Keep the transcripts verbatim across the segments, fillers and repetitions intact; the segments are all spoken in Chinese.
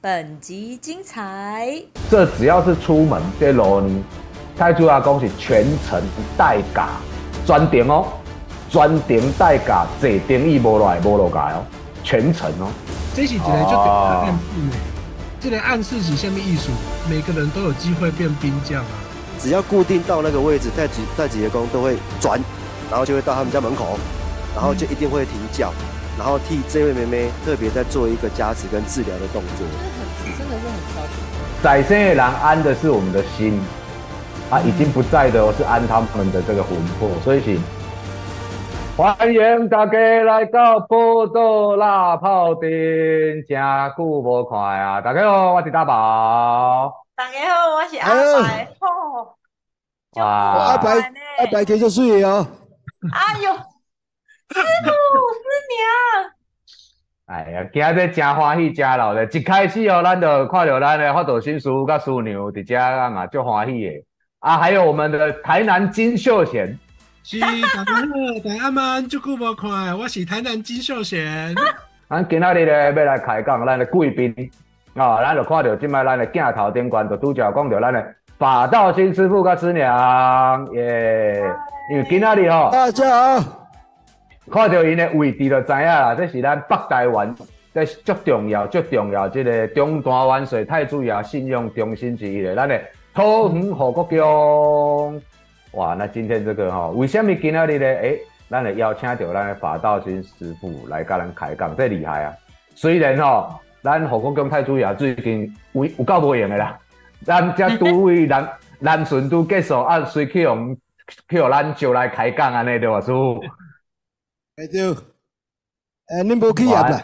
本集精彩。 这只要是出门这路呢，太主要讲是全程带驾，专程哦，专程带驾，坐定椅无落来无落来哦，全程哦。 这是一个就对暗示呢，这个暗示是什么意思？每个人都有机会变兵将啊。 只要固定到那个位置，太极太极的功都会转，然后就会到他们家门口，然后就一定会停轿。然后替这位妹妹特别在做一个加持跟治疗的动作， 真的是很超前。 在生的人安的是我们的心，啊，已经不在的是安他们的这个魂魄，所以是欢迎大家来到报道辣炮店，真久无看啊！大家好，我是大宝。 大家好，我是阿白。吼， 哇， 阿白阿白继续水哦。 哎呦！师傅师娘， 哎呀，今日真欢喜真老的，一开始哦，咱就看到咱的发抖新师傅跟师娘伫遮啊嘛，就欢喜的啊！还有我们的台南金秀贤， 是大家好，大家晚久无看，我是台南金秀贤。 咱今仔日咧要来开讲咱的贵宾啊，咱就看到今摆咱的镜头顶悬就拄则讲到咱的法道新师傅跟师娘耶，因为今仔日吼， 大家好。 看到因的位置就知影啦，这是咱北台湾，这是足重要、足重要，这个中大湾水太子爷信用中心之一的，咱的桃园护国宫。哇，那今天这个哈、哦，为什么今天日呢？诶，咱来邀请到咱的法道新师傅来跟咱开讲，这厉害啊！虽然哦，咱护国宫太子爷最近有有够无用的啦，咱才拄为南南巡都结束，啊，随去用去互咱招来开讲安尼对吧，师傅？ 哎对，诶，恁无去业啦？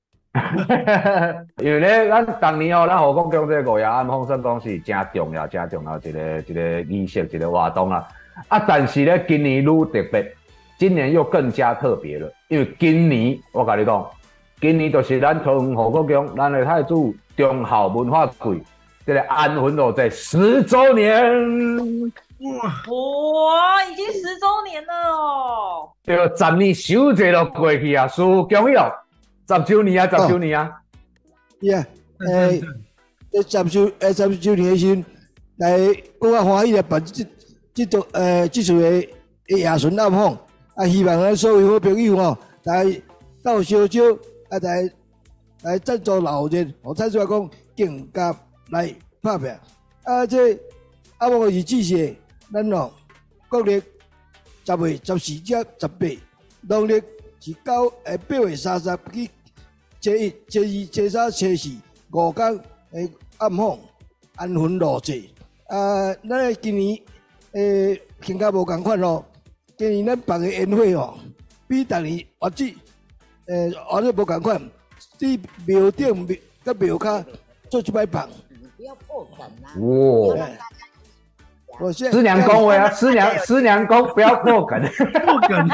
因为咧，咱当年哦，咱护国宫这个五夜暗访算讲是真重要、真重要一个一个仪式、一个活动啦。啊，但是咧，今年愈特别，今年又更加特别了。因为今年我跟你讲，今年就是咱桃园护国宫，咱的太子忠孝文化馆这个安魂路这十周年。 哇哇，已经十周年了哦！ 对，十年守节都过去啊，师傅恭喜哦！十周年啊，十周年啊！ 是啊，诶，十周诶十周年的时阵，来更加欢喜来办这这种诶这次的的夜巡暗访，啊，希望咱所有好朋友吼，来到小酒啊，来来赞助老人，我再出来讲更加来拍拼啊，这啊，我是支持。咱哦，国历十月十四至十八，农历是九诶八月三十去初一、初二、初三、初四五天诶暗访安魂路祭。啊，咱诶今年诶更加无共款哦，今年咱办诶宴会哦，比逐年或者诶或者无共款，伫庙顶庙甲庙骹做一摆放。 不要破梗啊！ 哇！ 我现师娘恭维啊，师娘师娘恭不要破梗， 破梗，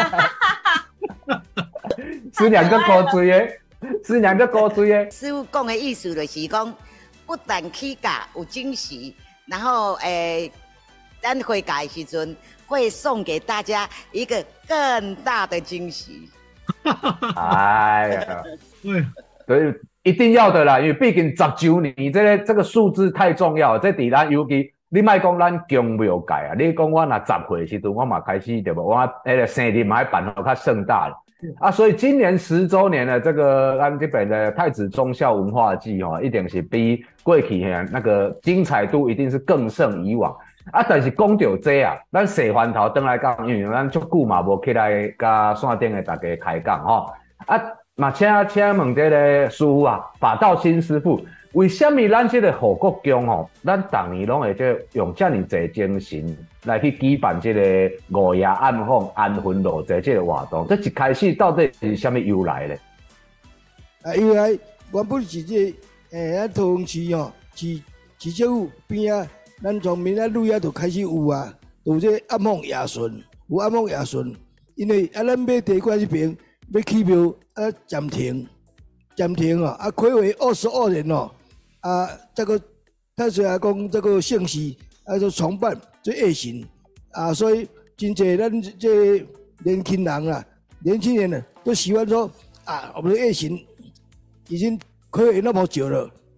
师娘个高追耶，师娘个高追耶。 师傅讲的意思就是讲，不但起价有惊喜，然后诶，咱回家的时阵会送给大家一个更大的惊喜。 哎呀， 对， 对，一定要的啦，因为毕竟十周年这个这个数字太重要了，这伫咱尤其。你莫讲咱宫庙界啊，你讲我若十岁时阵，我嘛开始对不？我迄个生日嘛还办得较盛大了啊，所以今年十周年的这个咱这边的太子忠孝文化祭哦，一定是比过去那个精彩度一定是更胜以往啊。但是讲到这啊，咱细番头转来讲，因为咱足久嘛无起来甲线顶的大家开讲吼啊，嘛请请问这个师傅啊，法道新师傅。为什么咱这个护国宫吼，咱逐年拢会这用这么侪精神来去举办这个五夜暗访安魂路祭这个活动？这一开始到底是什么由来呢？ 啊，由来原本是这诶，咱桃园市吼，市市政府边啊，咱从明仔路遐就开始有啊，有这暗访夜巡，有暗访夜巡，因为啊，咱买地关这边要起庙啊暂停，暂停哦，啊，暌违二十二年哦。啊，这个他虽然讲这个姓氏，啊，就重办这夜巡啊，所以真侪咱这年轻人啊，年轻人呢都喜欢说啊，我们的夜巡已经可以那么久了，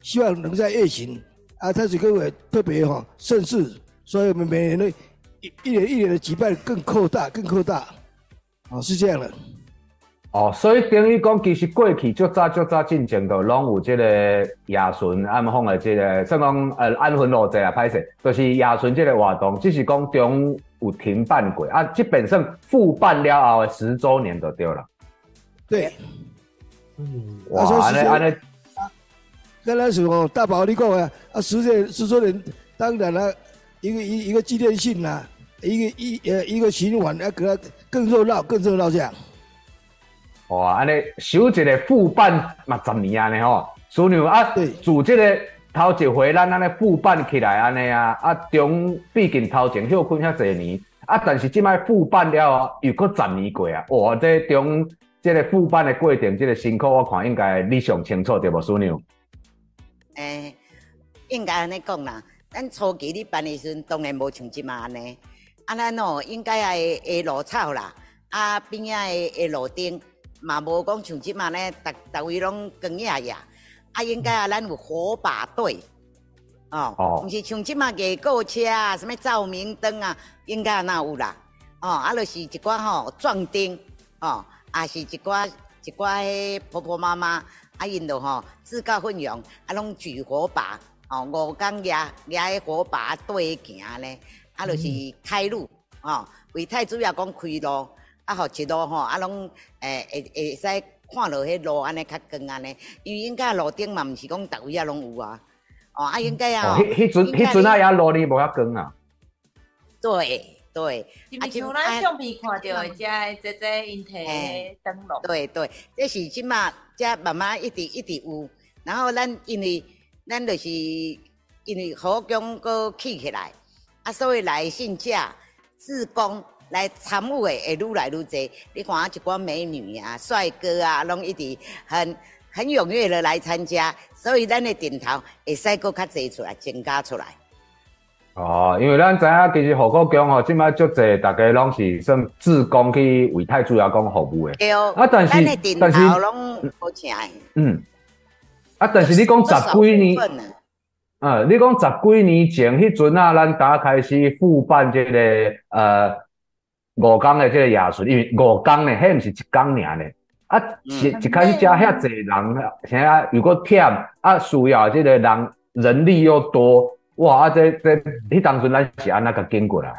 希望能在夜行啊，太子歌会特别哈、哦、盛事，所以我们每年的一一年一年的举办更扩大，更扩大，哦，是这样的。 哦，所以等于讲，其实过去足早足早进前都拢有这个夜巡暗访的这个，算讲呃安分路线啊，歹势，就是夜巡这个活动，只是讲中有停办过啊，基本上复办了后的十周年就对了。 对， 嗯， 哇，安尼安尼， 刚才是哦，大宝你讲啊，啊十年十周年，当然啦，一个一一个纪念性啦，一个一呃一个循环啊，给它更热闹，更热闹这样。 哇，安尼首一个复办嘛十年安尼吼，枢纽啊，自这个头一回咱安尼复办起来安尼啊，啊中毕竟头前休困遐侪年，啊但是即摆复办了又搁十年过啊，哇，这中这个复办的过程，这个辛苦我看应该你上清楚对无，枢纽？ 诶，应该安尼讲啦，咱初期咧办的时阵，当然无像即马安尼，啊咱哦应该爱下路草啦，啊边仔的下路顶。嘛无讲像即马呢，逐逐位拢光野野，啊应该啊咱有火把队，哦，毋、哦、是像即马夜购车啊，什么照明灯啊，应该哪有啦，哦，啊就是一寡吼壮丁，哦，啊是一寡一寡迄婆婆妈妈，啊因就吼自告奋勇，啊拢举火把，哦五工抓抓迄火把队行咧，啊就是开路，哦为太主要讲开路。啊，互一路吼，啊拢诶会会使看落迄路安尼较光安尼，因为应该路顶嘛，毋是讲逐位啊拢有啊。哦，啊应该啊。 迄迄阵迄阵啊，遐路呢无遐光啊。 对对。 是毋是像咱相片看到的遮这这因摕诶灯笼？ 对对，这是即马遮慢慢一直一直有，然后咱因为咱就是因为火宫搁起起来，啊所以来信者志工。来参与的会愈来愈多，你看啊，一寡美女啊、帅哥啊，拢一直很很踊跃的来参加，所以咱的顶头会使搁较侪出来，增加出来。 哦，因为咱知影其实护国宫吼，即摆足侪大家拢是算志工去为太主要讲服务的。 对哦， 啊，但是咱的顶头拢无请的。 嗯。啊，但是你讲十几年，呃，你讲十几年前迄阵啊，咱打开始复办这个呃。五工的这个夜巡，因为五工呢，迄毋是一工尔呢。啊，一一开始加遐侪人，现在又搁忝，啊，需要这个人人力又多，哇！啊，这这，迄当阵咱是安那个经过来？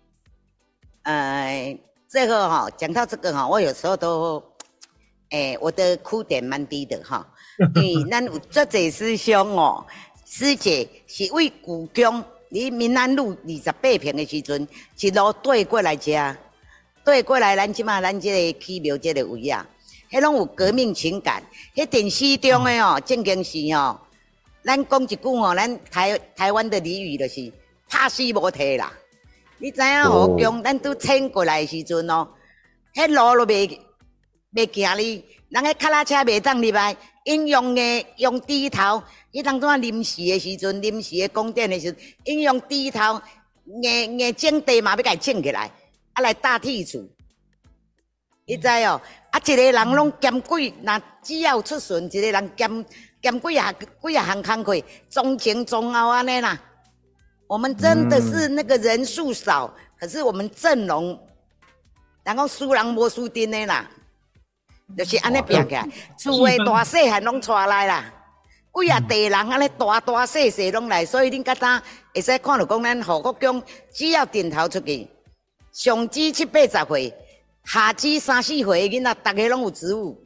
呃，这个哈、哦，讲到这个哈、哦，我有时候都，诶、欸，我的哭点蛮低的哈、哦，因为咱有足侪师兄哦，师姐是为故宫，伫民安路二十八平的时阵，一路对过来遮。对过来，咱即马咱即个起庙即个位啊，迄拢有革命情感。迄电视中的哦，正经是哦，咱讲一句哦，咱台台湾的俚语就是拍死无体啦。你知影护宫，咱拄迁过来的时阵哦，迄路都袂袂行哩，人迄脚踏车袂当入来，因用的用低头，迄当阵临时的时阵，临时的供电的时阵，因用低头，硬硬整地嘛要甲伊整起来。啊，来搭铁厝，你知哦？啊，一个人拢兼几，那只要出巡，一个人兼兼几啊几啊项工课，中前中后安尼啦。我们真的是那个人数少，嗯、可是我们阵容，然后输人无输阵的啦，就是安尼拼起来，厝的大细汉拢出来啦。几啊地人安尼大大细细拢来，所以恁甲呾会使看到讲咱护国宫，只要顶头出去。上至七八十岁，下至三四岁的囡仔，大家拢有职务。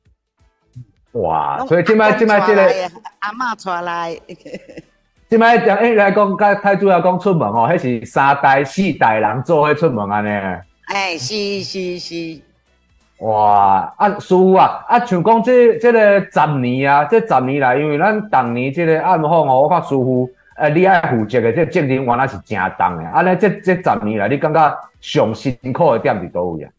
哇！所以即摆即摆即个阿嬷带来， 即摆讲诶来讲，甲太主要讲出门哦，迄是三代四代人做伙出门安尼。 哎，是是是。 哇！啊，师傅啊，啊，像讲这这个十年啊，这十年来，因为咱当年这个暗访哦，我看师傅。呃，你爱负责的这责任原来是真重的，啊，尼这这十年来，你感觉上辛苦的点伫倒位啊？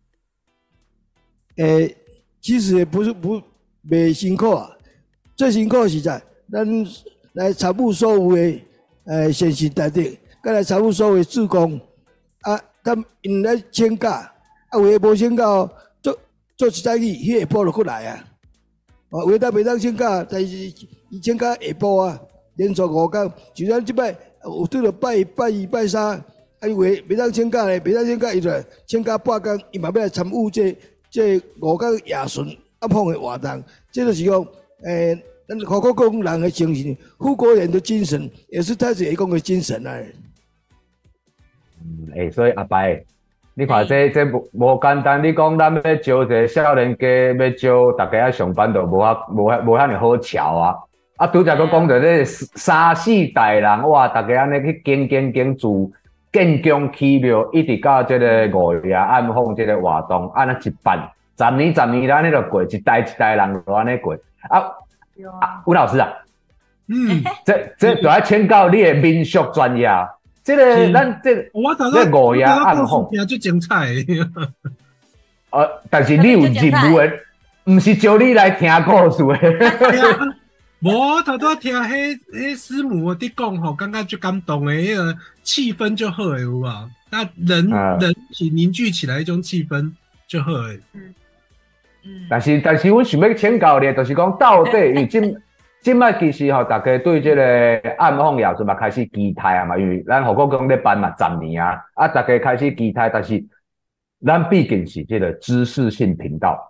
诶、欸，其实也不是不袂辛苦啊，最辛苦是在咱来参与所有的诶现实内底，甲来参与所有的志工啊，他因来请假，啊，有诶无请假，做做一早起，迄下晡就过来啊。 哦，为呾袂当请假，但是伊请假下晡啊，连续五天，就咱即摆有拄着拜拜二拜三，啊伊话袂当请假咧，袂当请假，伊就请假半天，伊嘛要来参与这这五天夜巡暗访的活动，这就是讲，诶、咱华国工人的精神，富国人的精神，也是太子爷公的精神啊。 嗯，诶，所以阿伯，你看这这无无简单。你讲咱要招一个少年家，要招大家上班，就无遐无遐无遐尼好巧啊。啊，拄则佫讲着这三四代人，哇，大家安尼去建建建筑、建宫起庙，一直到这个五月暗访这个活动，安尼一办，十年十年安尼就过，一代一代人就安尼过。啊，啊，吴老师啊， 嗯， 这这就要请教你的民俗专业。这个咱这我头这五夜暗访， 听最精彩的。 呃，但是你有任务的，不是叫你来听故事的。 无头拄听迄迄师母伫讲吼，感觉就感动的，迄个气氛就好诶，有无？那人、啊、人一起凝聚起来，一种气氛就好诶。嗯嗯。但是但是，阮想要请教你，就是讲到底，因为今今摆其实吼，大家对这个暗访夜巡嘛开始期待啊嘛，因为咱华国公咧办嘛十年啊，啊大家开始期待，但是咱毕竟是这个知识性频道。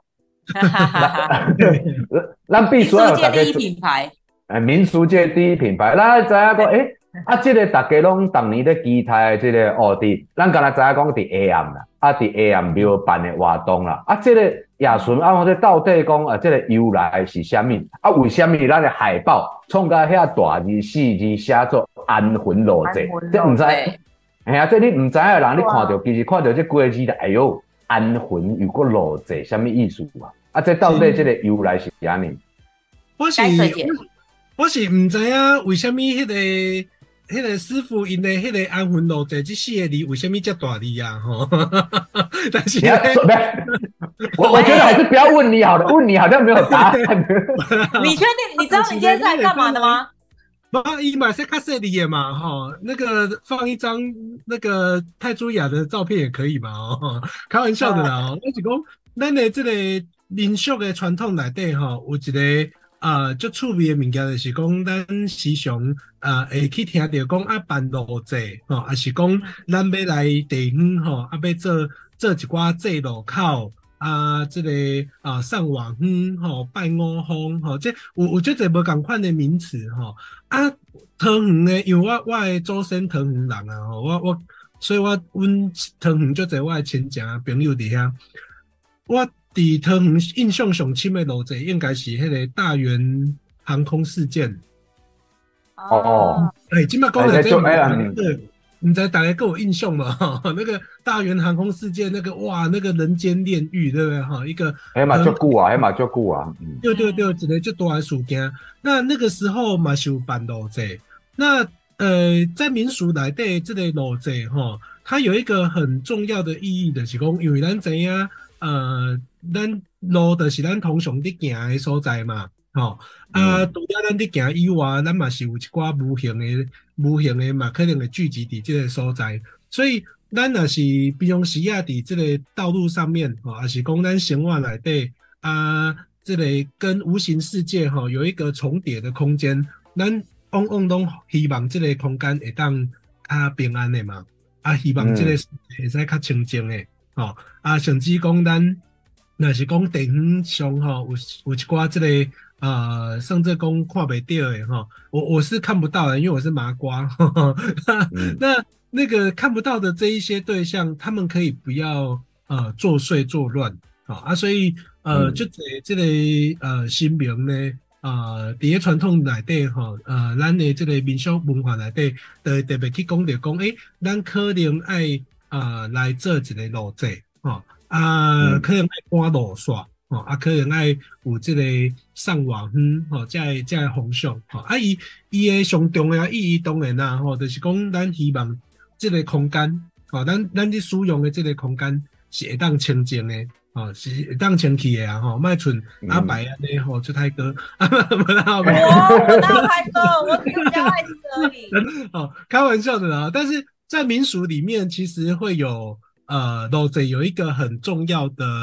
咱必须要有大家民俗界第一品牌， 诶，民俗界第一品牌。咱知影讲，诶、欸，啊，这个大家拢逐年咧期待这个哦，伫咱刚才知影讲伫 A M 啦，啊，伫 A M 庙办的活动啦，啊，这个夜巡啊，这到底讲啊，这个由来是啥物？啊，为什么咱的海报创甲遐大字四字写作安魂路祭？这毋知，哎呀，这你毋知影人，你看到其实看到这几个字的，哎呦，安魂有个路祭，啥物意思啊？啊，这到底这个由来是啥呢？ 我是我是唔知影为什么迄个迄个师傅因的迄个安魂路祭这四个字为什么叫大字啊？吼，但是我我觉得还是不要问你好了，问你好像没有答案。 你确定？你知道你今天是来干嘛的吗？ 不，伊嘛是卡西里的嘛，哈，那个放一张那个泰珠雅的照片也可以嘛，哦，开玩笑的啦，哦，我是讲咱的这个民俗的传统内底吼，有一个啊，足趣味的物件，就是讲咱时常啊会去听到讲啊办路祭吼，啊是讲咱要来地方吼，啊要做做一寡祭路口啊，这个啊上瓦远吼，拜五方吼，这有有足侪无共款的名词吼啊。桃园呢，因为我我的祖先桃园人啊吼，我我所以我阮桃园足侪我的亲戚朋友伫遐，我。伫桃园印象上深的路祭，应该是迄个大元航空事件。 哦， 哎，今麦讲的这个，对，你知大家跟我印象嘛？哈，那个大元航空事件，那个哇，那个人间炼狱，对不对？哈，一个， 哎嘛足久啊，哎嘛足久啊。 对对对，一个足大的事件。那那个时候嘛是有办路祭，那呃，在民俗内底这个路祭哈，它有一个很重要的意义，就是讲，因为咱知影。呃，咱路就是咱通常伫行的所在嘛，吼、哦、啊，除了咱伫行以外，咱嘛是有一寡无形的、无形的嘛，可能会聚集伫这个所在。所以，咱若是平常时啊，伫这个道路上面，吼、哦，也是讲咱生活内底啊，这个跟无形世界吼、哦、有一个重叠的空间，咱往往拢希望这个空间会当较平安的嘛，啊，希望这个会使较清净的。哦啊，甚至讲咱若是讲地方上吼，有有一寡这个呃，甚至讲看不到的哈，我我是看不到的，因为我是麻瓜。呵呵嗯、那那个看不到的这一些对象，他们可以不要呃作祟作乱，好、哦、啊，所以呃，嗯、就这这个呃新名呢。啊，伫个传统内底吼，呃，咱的这个民俗文化内底，就特别去讲着讲，诶，咱可能爱啊、呃、来做一个路祭，吼、哦、啊，嗯、可能爱赶路线，吼、哦、啊，可能爱有这个送外远，吼、哦，才会才会方向，吼、哦、啊，伊伊的上重要意义当然啦，吼、哦，就是讲咱希望这个空间，吼、哦，咱咱伫使用的这个空间是会当清净的。哦，是会当清气的啊！吼，卖剩阿白安尼吼，出泰哥，啊不啦， 我我当泰哥，我比较爱这里。 哦，开玩笑的啦。但是在民俗里面，其实会有呃路祭有一个很重要的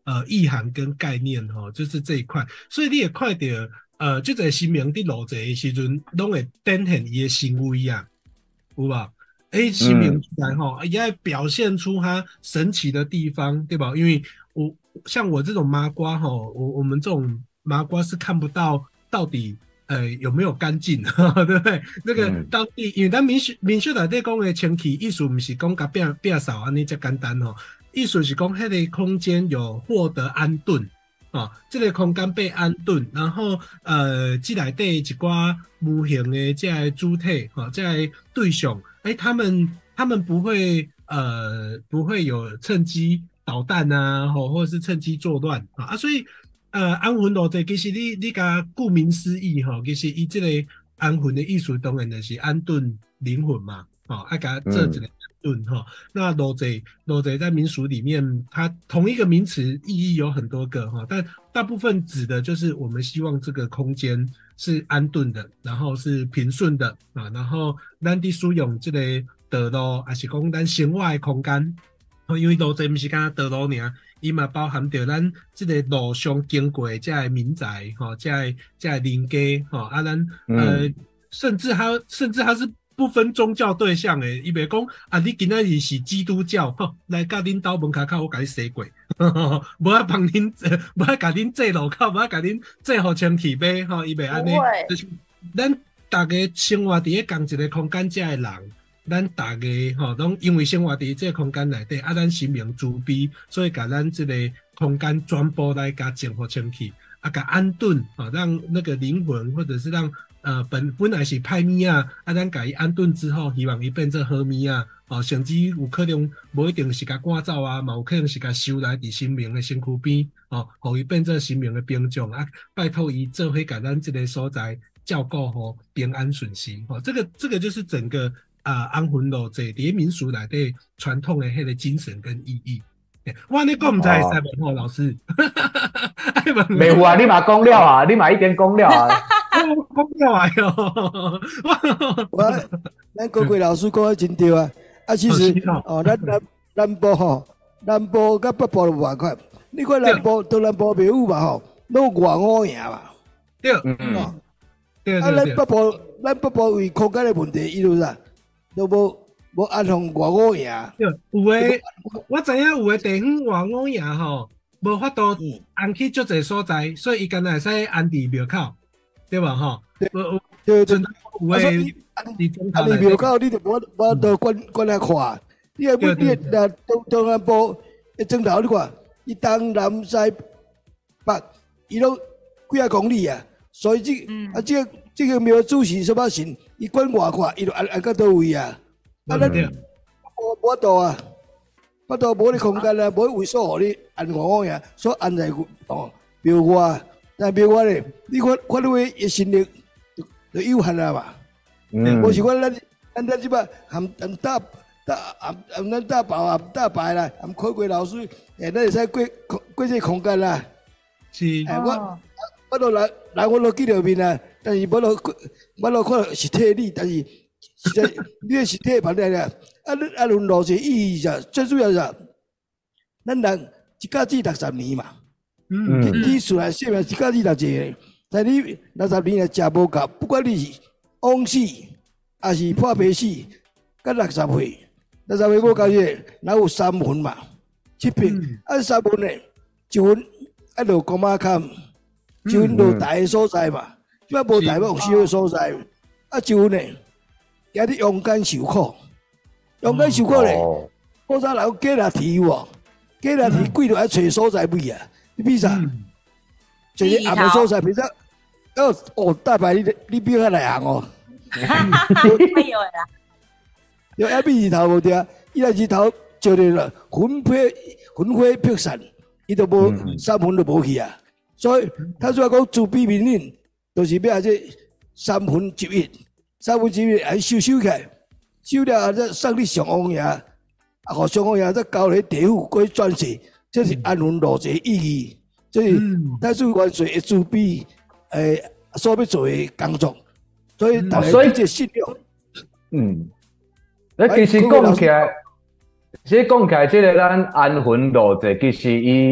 呃意涵跟概念吼，就是这一块，所以你也看到呃，即个新名伫路祭的时阵，拢会展现伊的行为啊，有无？诶，新名出来吼，也会表现出它神奇的地方，对吧？因为我像我这种麻瓜吼，我我们这种麻瓜是看不到到底呃有没有干净，对不对？那个当地，因为咱民俗民俗内底讲的清气，意思不是讲甲变变扫安尼遮简单吼，意思是讲迄个空间有获得安顿。哦，这个空间被安顿，然后呃，这内底一寡无形的这些主体，哈、哦，这些对象，哎，他们他们不会呃不会有趁机捣蛋啊，或或者是趁机作乱啊，啊，所以呃安魂路祭其实你你甲顾名思义哈、哦，其实伊这个安魂的意思当然就是安顿灵魂嘛，哦，爱甲这一个。顿哈，那路祭路祭在民俗里面，它同一个名词意义有很多个哈，但大部分指的就是我们希望这个空间是安顿的，然后是平顺的啊，然后咱伫使用这个道路，还是讲咱生活的空间，因为路祭不是干道路尔，伊嘛包含着咱这个路上经过这些民宅哈，这些这些邻居哈，啊咱呃，甚至它甚至它是。不分宗教对象诶，伊袂讲啊，你今仔日是基督教，吼，来甲恁兜门口口我甲你洗过，无爱帮恁，无爱甲恁祭路口，无爱甲恁祭互清气马，吼，伊袂安尼。就是咱大家生活伫咧同一个空间遮诶人，咱大家吼，拢因为生活伫这个空间内底，啊，咱心明慈悲，所以甲咱这个空间传播来甲净互清气，啊，甲安顿，啊，让那个灵魂或者是让。呃，本本来是歹物啊，啊，咱甲伊安顿之后，希望伊变做好物啊，哦，甚至有可能无一定是甲赶走啊，嘛有可能是甲收来伫神明的身躯边，哦，互伊变做神明的兵将啊，拜托伊做伙甲咱这个所在照顾好平安顺心，哦，这个这个就是整个啊、呃、安魂路祭伫民俗内底传统的迄个精神跟意义。我安尼讲毋知会使问吼老师， 袂有啊，你嘛讲了啊，你嘛已经讲了啊。 讲了啊哟！ 我咱各位老师讲得真对啊！啊，其实哦，咱南南部吼，南部甲北部就无款。你看南部东南部袂有嘛吼，拢外五赢嘛。 对，嗯，对对对。 啊，咱北部咱北部为空间的问题，伊就是啊，都无无安放外五赢。 对，有诶，我知影有诶地方外五赢吼，无法度安去足侪所在，所以伊干那会使安伫庙口。对吧？哈， 对对对， 有诶， 你啊，你庙口你就无无到管管来看，你若你若东东南部一钟头你看，伊东南西北，伊拢几啊公里啊，所以这啊这个这个庙主是什么神，伊管外看，伊就安安到倒位啊，啊咱无无度啊，无度无你空间啊，无位所互你安外五呀，所安在哦庙外。但别我咧，你看看到伊心力就有限啦嘛。嗯。无是讲咱咱咱即摆含含大大含含咱大宝含大白啦，含开过老师，诶，咱会使过过这空间啦。 是。 诶，我我都来来我都见到面啊，但是我都我都看到实体你，但是实在你个实体盘来啦，啊你啊论路是意义啥？最主要是咱人一家子六十年嘛。嗯，你出来说明一家己六十个，但你六十年来食无够，不管你是枉死还是破病死，到六十岁，六十岁无够个，哪有三分嘛？七分，啊三分呢，一分啊落公马坎，一分落大个所在嘛，即摆无大要小个所在，啊一分呢，也伫勇敢受苦，勇敢受苦咧，古早人假若提喎，假若提鬼就爱找所在位啊。你比啥？就是暗个所在，比如哦哦，大白你你比较来行哦。 哈哈哈，没有啦。 有一比日头无对，伊若日头照着了，魂魄魂魄魄散，伊就无三魂就无去啊。所以他说讲自悲悯人，就是要这三魂集一，三魂集一来收收起来，收了再送你上王爷，啊，互上王爷再交给地府过转世。这是安魂路祭意义，这是太子元帅的慈悲，诶，所要做的工作，所以大家对这信仰。 嗯，那其实讲起来，其实讲起来，这个咱安魂路祭，其实伊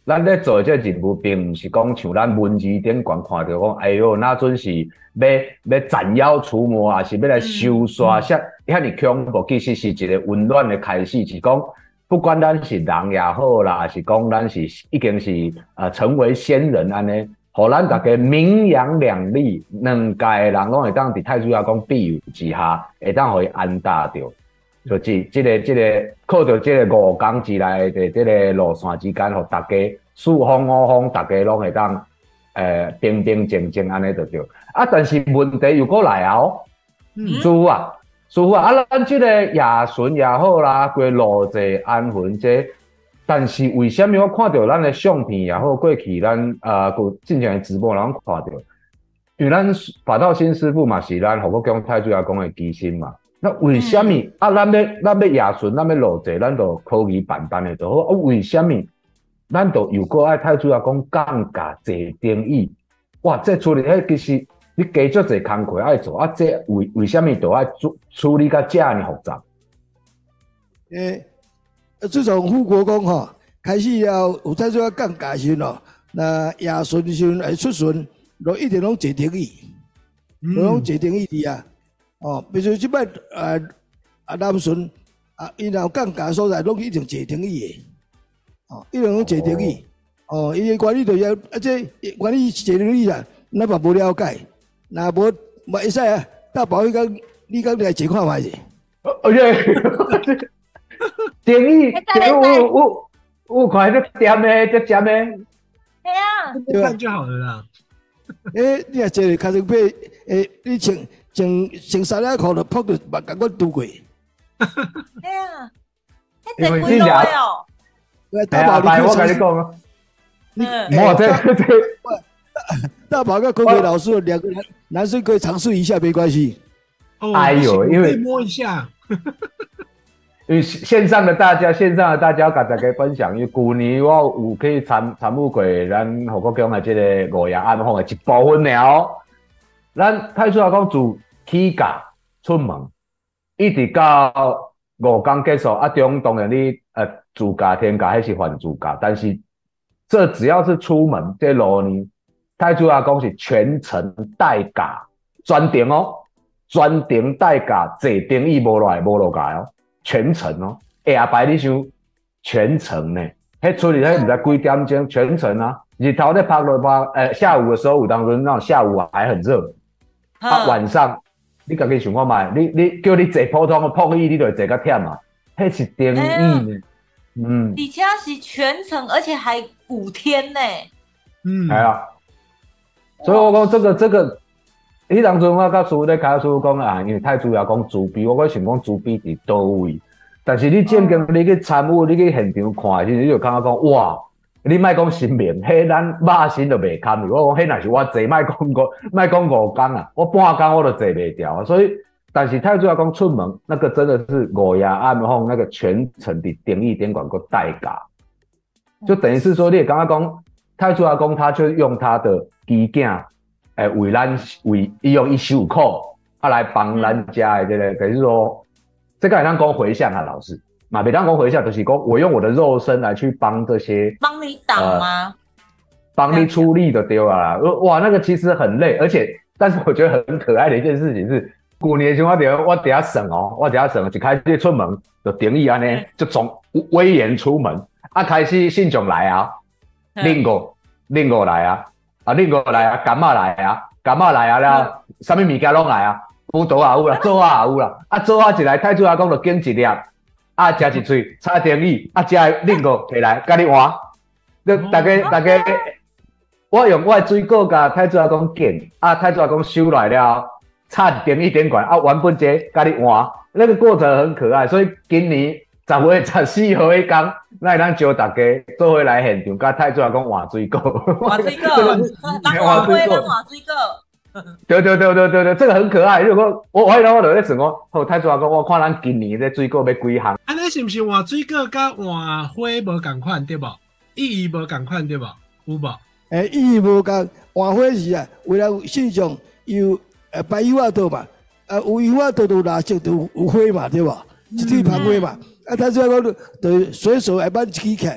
咱咧做这任务，并毋是讲像咱文字顶悬看到讲，哎哟，那阵是要要斩妖除魔，还是要来收刷遐遐尼恐怖？其实是一个温暖的开始，是讲不管咱是人也好啦，还是讲咱是已经是呃成为仙人安尼，互咱大家名扬两利，两界的人拢会当伫太子爷公庇佑之下，会当互伊安踏着。就即即个即个靠着即个五工之内的即个路线之间，互大家四方五方，大家拢会当诶平平静静安尼就对。啊，但是问题又过来啊哦，师傅啊，师傅啊，啊咱即个夜巡也好啦，规路祭安魂这，但是为什么我看到咱的相片也好，过去咱呃个之前的直播人看到，因为咱法道新师傅嘛是咱何国强太子爷公的基心嘛。那为什么、嗯、啊？咱要咱要夜巡，咱要路祭，咱就考虑办办的就好。啊，为什么咱就又搁爱太子爷讲降价坐定椅？哇，这处理迄其实你加足侪工课爱做啊，这为为什么就爱处处理甲这样复杂？ 诶、欸，自从富国公吼开始了有太子爷降价时咯，那夜巡时会出巡，就一定拢坐定椅，拢坐定椅伫啊。哦，比如即摆呃啊南巡啊，伊若有降价所在，拢一定坐定椅的，哦，一定拢坐定椅。哦，伊个管理就要啊，这管理坐定椅啦，咱嘛无了解，若无嘛会使啊，大宝迄工你讲来坐看卖者。 哦耶，定椅，我我我看这点的，这点的。 对啊， 看就好了啦。 诶，你若坐咧，脚上被诶，你穿。穿穿衫仔裤就扑着，目甲我拄过。 对啊，迄坐几路的哦。 大宝， 我跟你讲啊， 你我这这大宝跟空姐老师两个人男生可以尝试一下，没关系。 哎呦，因为摸一下。 因为线上的大家，线上的大家，甲大家分享，因为去年我有去参参与过咱何国强的这个五夜暗访的一部分了。咱太子爷公自起驾出门，一直到五工结束啊，中当然你呃自驾天驾迄是还自驾，但是这只要是出门这路呢，太子爷公是全程代驾，专程哦，专程代驾，坐定椅无落来无落来哦，全程哦，下摆你想全程呢？迄出去迄毋知几点钟，全程啊，日头在拍落拍，呃下午的时候有当时那种下午还很热。啊，晚上你家己想看卖，你你叫你坐普通的碰椅，你就会坐较忝嘛。迄是定椅呢，嗯， 而且是全程，而且还五天呢。 嗯， 系啊。所以我讲这个这个，迄当阵我甲师傅咧开师傅讲啊，因为太子爷讲自闭，我讲想讲自闭伫倒位，但是你正经你去参与，你去现场看，其实你就感觉讲哇。你莫讲神明，迄咱肉身就袂堪去。我讲迄若是我坐，莫讲五，莫讲五工啊，我半工我都坐袂掉。所以，但是太子爷讲出门，那个真的是五夜暗访，那个全程的定义点管个代价，就等于是说，你也刚刚讲太子爷讲，他就用他的基件，诶，为咱为伊用伊受苦啊来帮咱家的这个，等于说，这个好像讲回向啊，老师。嘛，每当讲回向就是讲，我用我的肉身来去帮这些， 帮你挡吗？ 帮、呃、你出力的丢啊！哇，那个其实很累，而且，但是我觉得很可爱的一件事情是，过年前我等我等下省哦，我等下省，一开始出门就定义安尼，就从威严出门，啊，开始信众来啊，另个另个来啊，啊，另个来啊，感冒来啊，感冒来啊了，啥物物件拢来啊，辅导也有啦，做啊也有啦，啊，做啊一来，太子爷讲就拣一粒。啊，食一喙，插定椅，啊，食另个摕来，甲你换。你大家大家，我用我的水果甲太子爷讲拣，啊，太子爷讲收来了，插定椅点管，啊，原本这甲你换，那个过程很可爱。所以今年十月十四号迄天，咱咱招大家做伙来现场，甲太子爷讲换水果。 换水果，咱换花，咱换水果。 对对对对对对，这个很可爱。如果我我迄阵我就咧想讲，好太子爷讲，我看咱今年这水果要几项。 安尼是毋是换水果甲换花无共款对无？意义无共款对无？有无？ 诶，意义无共，换花是啊，为了信众有诶白油啊多嘛，啊有油啊多多垃圾就有花嘛对无？一堆旁花嘛，啊太子爷讲就随手来搬起起来，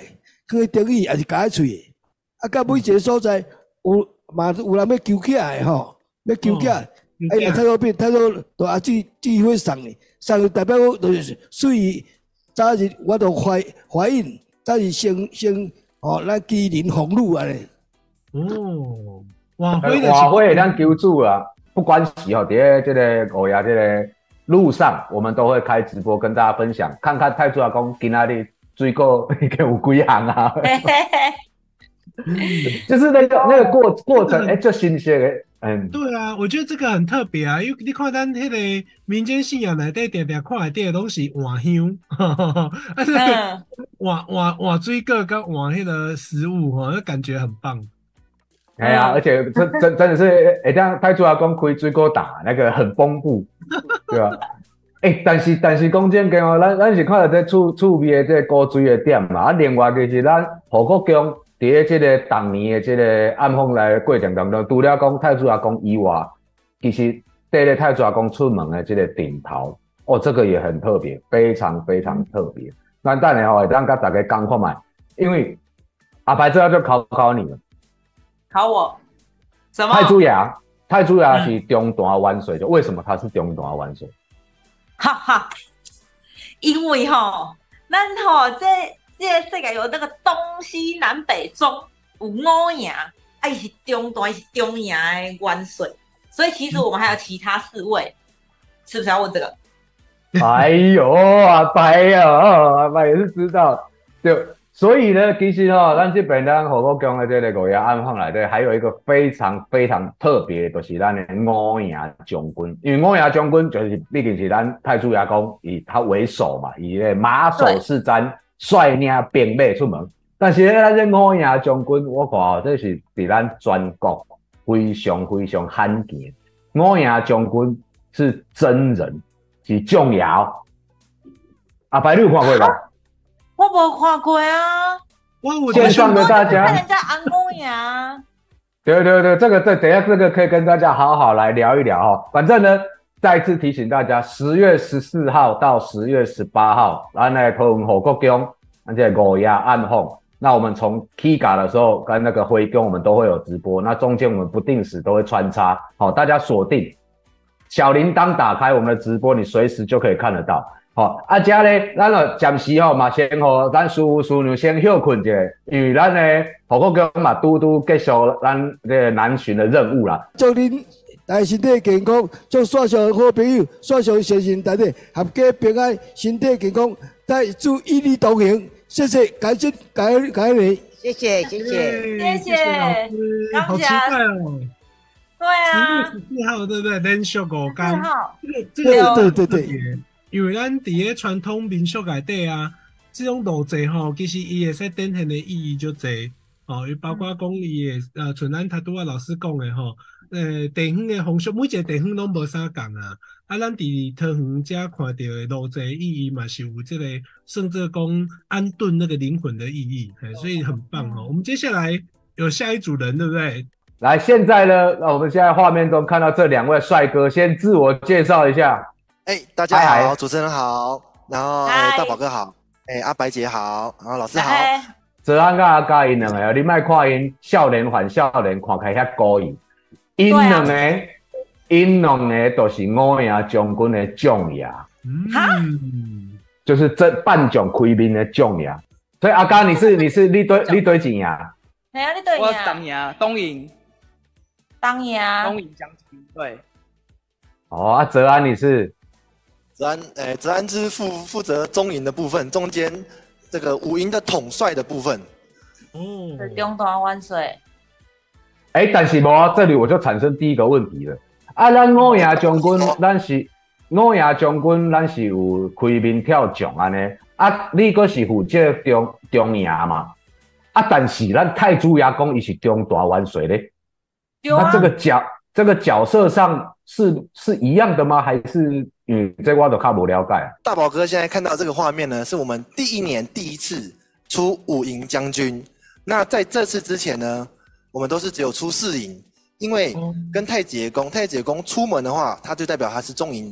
放喺顶椅，还是夹喺喙的。啊，到每一个所在有嘛有人要揪起来吼，要揪起来。哎呀，太多变，太多都阿姊姊会送的，送的代表我就是属于早日我都怀怀孕，早日生生哦，咱基林红乳安尼。 哦，晚会的晚会咱求助啊，不关系哦，在这个欧亚这个路上，我们都会开直播跟大家分享，看看太祖阿公今仔日水果有几行啊。就是那个那个过过程，哎、欸，就新鲜的，嗯， 对啊，我觉得这个很特别啊，因为你看咱那个民间信仰内底常常看内底的东西换香，嗯，换换换水果跟换那个食物哈，那感觉很棒。 哎呀、啊，而且真真真的是，哎，像太祖阿公开水果打那个很丰富，对吧？哎、欸，但是但是讲真个哦，咱咱是看到这趣趣味的这古水的点嘛，啊，另外就是咱护国宫。伫咧即个当年的即个暗访来的过程当中，除了讲太祖阿公以外，其实缀咧太祖阿公出门的即个顶头，哦，这个也很特别，非常非常特别。那等下吼，咱甲大家讲看卖，因为阿白这要就考考你了。 考我什么？ 太祖爷，太祖爷是中段万岁，就为什么他是中段万岁？ 哈哈，因为吼，咱吼这。这个世界有那个东西南北中有五爷，啊，伊是中段，是中爷的元帅，所以其实我们还有其他四位，是不是要问这个？ 哎呦，阿白呀，阿白也是知道，对，所以呢，其实吼、喔，咱这边咱护国宫的这个五爷暗访来的，还有一个非常非常特别，就是咱的五爷将军，因为五爷将军就是毕竟是咱太祖爷公以他为首嘛，以那马首是瞻。率领兵马出门，但是咧，咱这五爷将军，我看哦，这是伫咱全国非常非常罕见。五爷将军是真人，是重要。阿白，你有看过吗？ 我无看过啊。 我线上的大家， 看人家安五爷啊。 对对对，这个这等一下这个可以跟大家好好来聊一聊哈、哦。反正呢。再次提醒大家，十月十四号到十月十八号，咱来讨论护国宫，而且五爷暗访。那我们从 K 嘎的时候跟那个回宫，我们都会有直播。那中间我们不定时都会穿插，好，大家锁定小铃铛打开我们的直播，你随时就可以看得到。好，啊，遮咧，咱就暂时吼嘛，先互咱师父师娘先休困一下，因为咱咧护国宫嘛，拄拄结束咱这个南巡的任务啦。 祝您大家身体健康，祝线上好朋友、线上先生大家合家平安，身体健康，再祝一力同行。谢谢，感谢，感恩，感恩你。 谢谢，谢谢， 谢谢老师，好期待哦。 对啊， 十月十四号对不对？连续五天。 四号。 这个对对对对。 因为咱伫个传统民俗内底啊，这种路祭吼，其实伊会使展现的意义就侪哦，包括讲伊诶，呃，像咱头拄仔老师讲的吼，呃，地方的风俗，每一个地方拢无啥共啊。啊，咱伫桃园遮看到的路祭意义嘛，是有这个甚至讲安顿那个灵魂的意义，所以很棒哦。我们接下来有下一组人，对不对？ 来，现在呢，我们现在画面中看到这两位帅哥，先自我介绍一下。 哎、欸，大家好，主持人好，然后、欸、大宝哥好，哎、欸，阿白姐好，然后老师好。 泽安甲阿嘉因两个，你莫看因少年还少年，看起来遐故意。因两个，因两个都是五爷将军的将爷，嗯，就是这半种开面的将爷。所以阿嘉，你是你是你对你对几爷？ 系啊，你对我是当爷，东营， 当爷， 东营将军，对。 哦，啊，泽安你是？ 泽安，诶、欸，泽安是负负责中营的部分，中间这个五营的统帅的部分。 哦，是中段万岁。 哎、欸，但是无，这里我就产生第一个问题了。啊，咱五爷将军，咱是五爷将军，咱是有开面跳将安尼。啊，你阁是负责中中爷嘛？啊，但是咱太祖爷公伊是中大万岁咧。 对啊。 那这个角这个角色上是是一样的吗？还是？嗯，这我都较无了解啊。 大宝哥现在看到这个画面呢，是我们第一年第一次出五营将军。那在这次之前呢，我们都是只有出四营，因为跟太姐公，太姐公出门的话，他就代表他是中营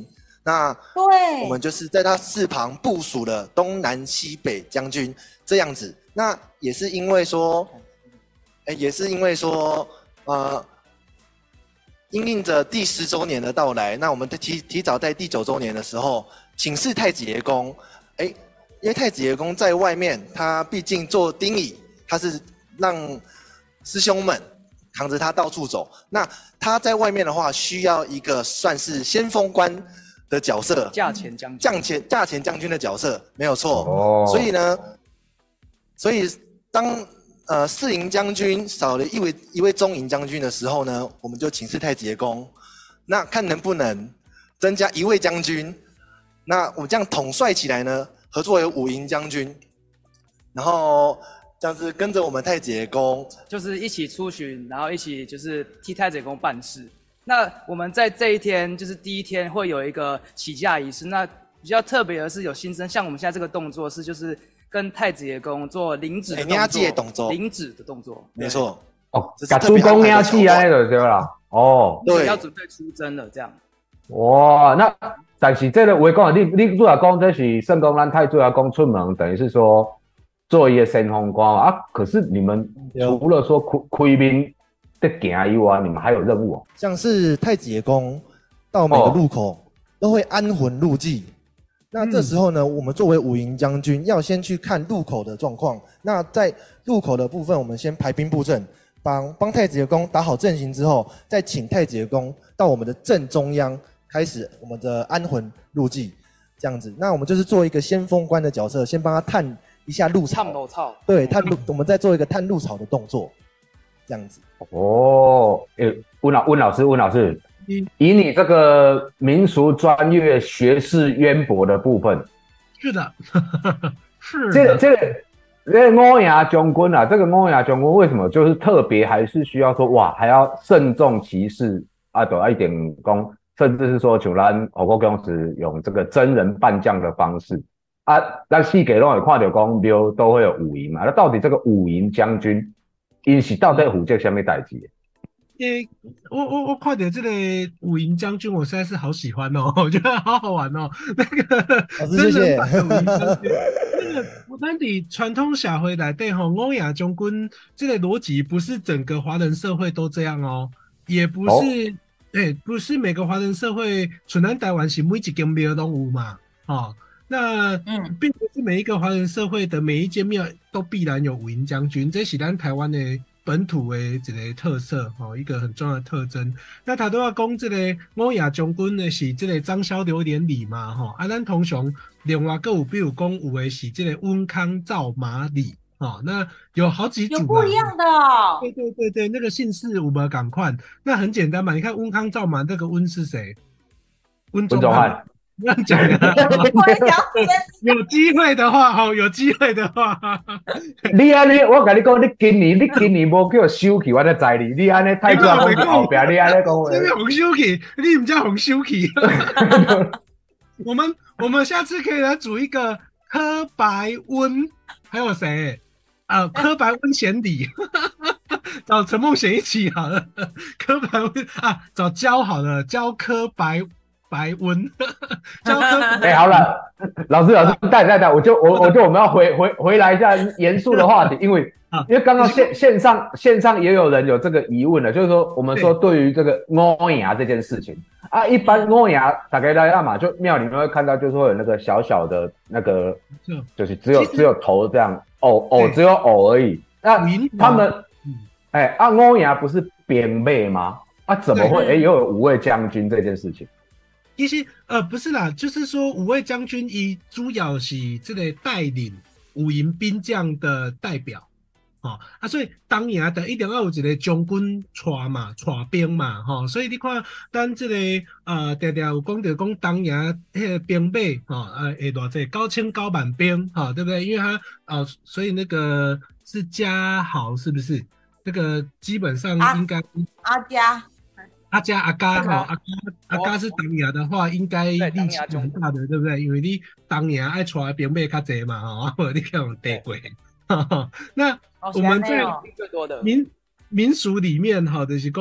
那对， 我们就是在他四旁部署了东南西北将军这样子。那也是因为说，哎，也是因为说，呃，因应着第十周年的到来，那我们提提早在第九周年的时候，请示太子爷公，哎，因为太子爷公在外面，他毕竟做丁乙，他是让师兄们扛着他到处走。那他在外面的话，需要一个算是先锋官的角色， 价钱将军， 价钱价钱将军的角色，没有错。 哦， 所以呢，所以当呃四营将军少了一位一位中营将军的时候呢，我们就请示太子爷公，那看能不能增加一位将军。那我们这样统帅起来呢，合作为五营将军，然后这样子跟着我们太子爷公， 就是一起出巡，然后一起就是替太子爷公办事。那我们在这一天，就是第一天会有一个起驾仪式。那比较特别的是有新生，像我们现在这个动作是就是跟太子爷公做领旨的动作，领旨的动作， 没错。 哦，甲主公压器啊，那就对啦。哦， 对，要准备出征了，这样。 哇，那但是这个话讲，你你如果讲这是圣公咱太子爷公出门，等于是说做一个先锋官啊。可是你们除了说开开面在行以外，你们还有任务哦。 像是太子爷公到每个路口、哦、都会安魂入祭。那这时候呢，嗯、我们作为五营将军要先去看路口的状况。那在路口的部分，我们先排兵布阵，帮帮太子爷公打好阵型之后，再请太子爷公到我们的正中央开始我们的安魂入祭，这样子。那我们就是做一个先锋官的角色，先帮他探一下路草。 探路草。 对，探路，我们再做一个探路草的动作，这样子。 哦，诶，温老温老师，温老师。以你这个民俗专业学识渊博的部分， 是的，是的。 这个、这个这个欧亚将军啊，这个欧亚将军为什么就是特别还是需要说哇，还要慎重其事啊？都要一点功，甚至是说像咱火锅公司用这个真人扮将的方式啊，咱细给拢会看到讲庙都会有五营嘛，那到底这个五营将军因是到底负责什么代志？ 诶、欸，我我我看到这个五营将军，我实在是好喜欢哦，我觉得好好玩哦。那个真人版的五营将军，那个我咱伫传统社会内底吼，欧亚将军这个逻辑不是整个华人社会都这样哦，也不是，诶、哦欸，不是每个华人社会，像咱台湾是每一间庙都有嘛，哦，那嗯，并不是每一个华人社会的每一间庙都必然有五营将军，这是咱台湾的本土的一个特色，吼，一个很重要的特征。那他都要讲这个欧亚将军呢是这个张萧流连理嘛，吼，啊，咱通常另外各有比如讲有的是这个温康赵马李，哦，那有好几组， 有不一样的哦。 对对对对，那个姓氏有没有赶快？那很简单嘛，你看温康赵马那个温是谁？温宗翰。这样讲啊，有机会的话，吼，有机会的话， 你安尼，我跟你讲，你今年你今年无叫收起，我才知你。你安尼太过后边，你安尼讲， 这个红收起，你唔叫红收起。我们我们下次可以来组一个柯白温，还有谁？啊，柯白温贤礼，找陈梦贤一起好了。柯白温啊，找焦好了，焦柯白。白温， 哎、欸，好了，老师，老师，带带带，我就我我就我们要回回回来一下严肃的话题，因为因为刚刚线线上线上也有人有这个疑问了，就是说我们说对于这个欧牙这件事情啊，一般欧牙大概大家嘛，就庙里面会看到，就是会有那个小小的那个，就是只有只有头这样，偶偶只有偶而已。那他们，哎、欸，啊，欧牙不是编辈吗？啊，怎么会哎、欸、又有五位将军这件事情？ 其实呃不是啦，就是说五位将军伊主要是这个带领五营兵将的代表，哦啊，所以当然的一定要有一个将军带嘛，带兵嘛，吼、哦，所以你看咱这个呃，常常有讲到讲当然迄个兵马，吼、哦，呃，会偌济九千九万兵，哈、哦，对不对？因为他啊、呃，所以那个是嘉豪是不是？那个基本上应该阿嘉。 阿嘉阿嘉哈，阿嘉阿嘉是当牙的话，应该力气很大的，对不对？因为你当牙爱带兵马较济嘛，哈，你看我带过。那我们在民民俗里面哈，就是讲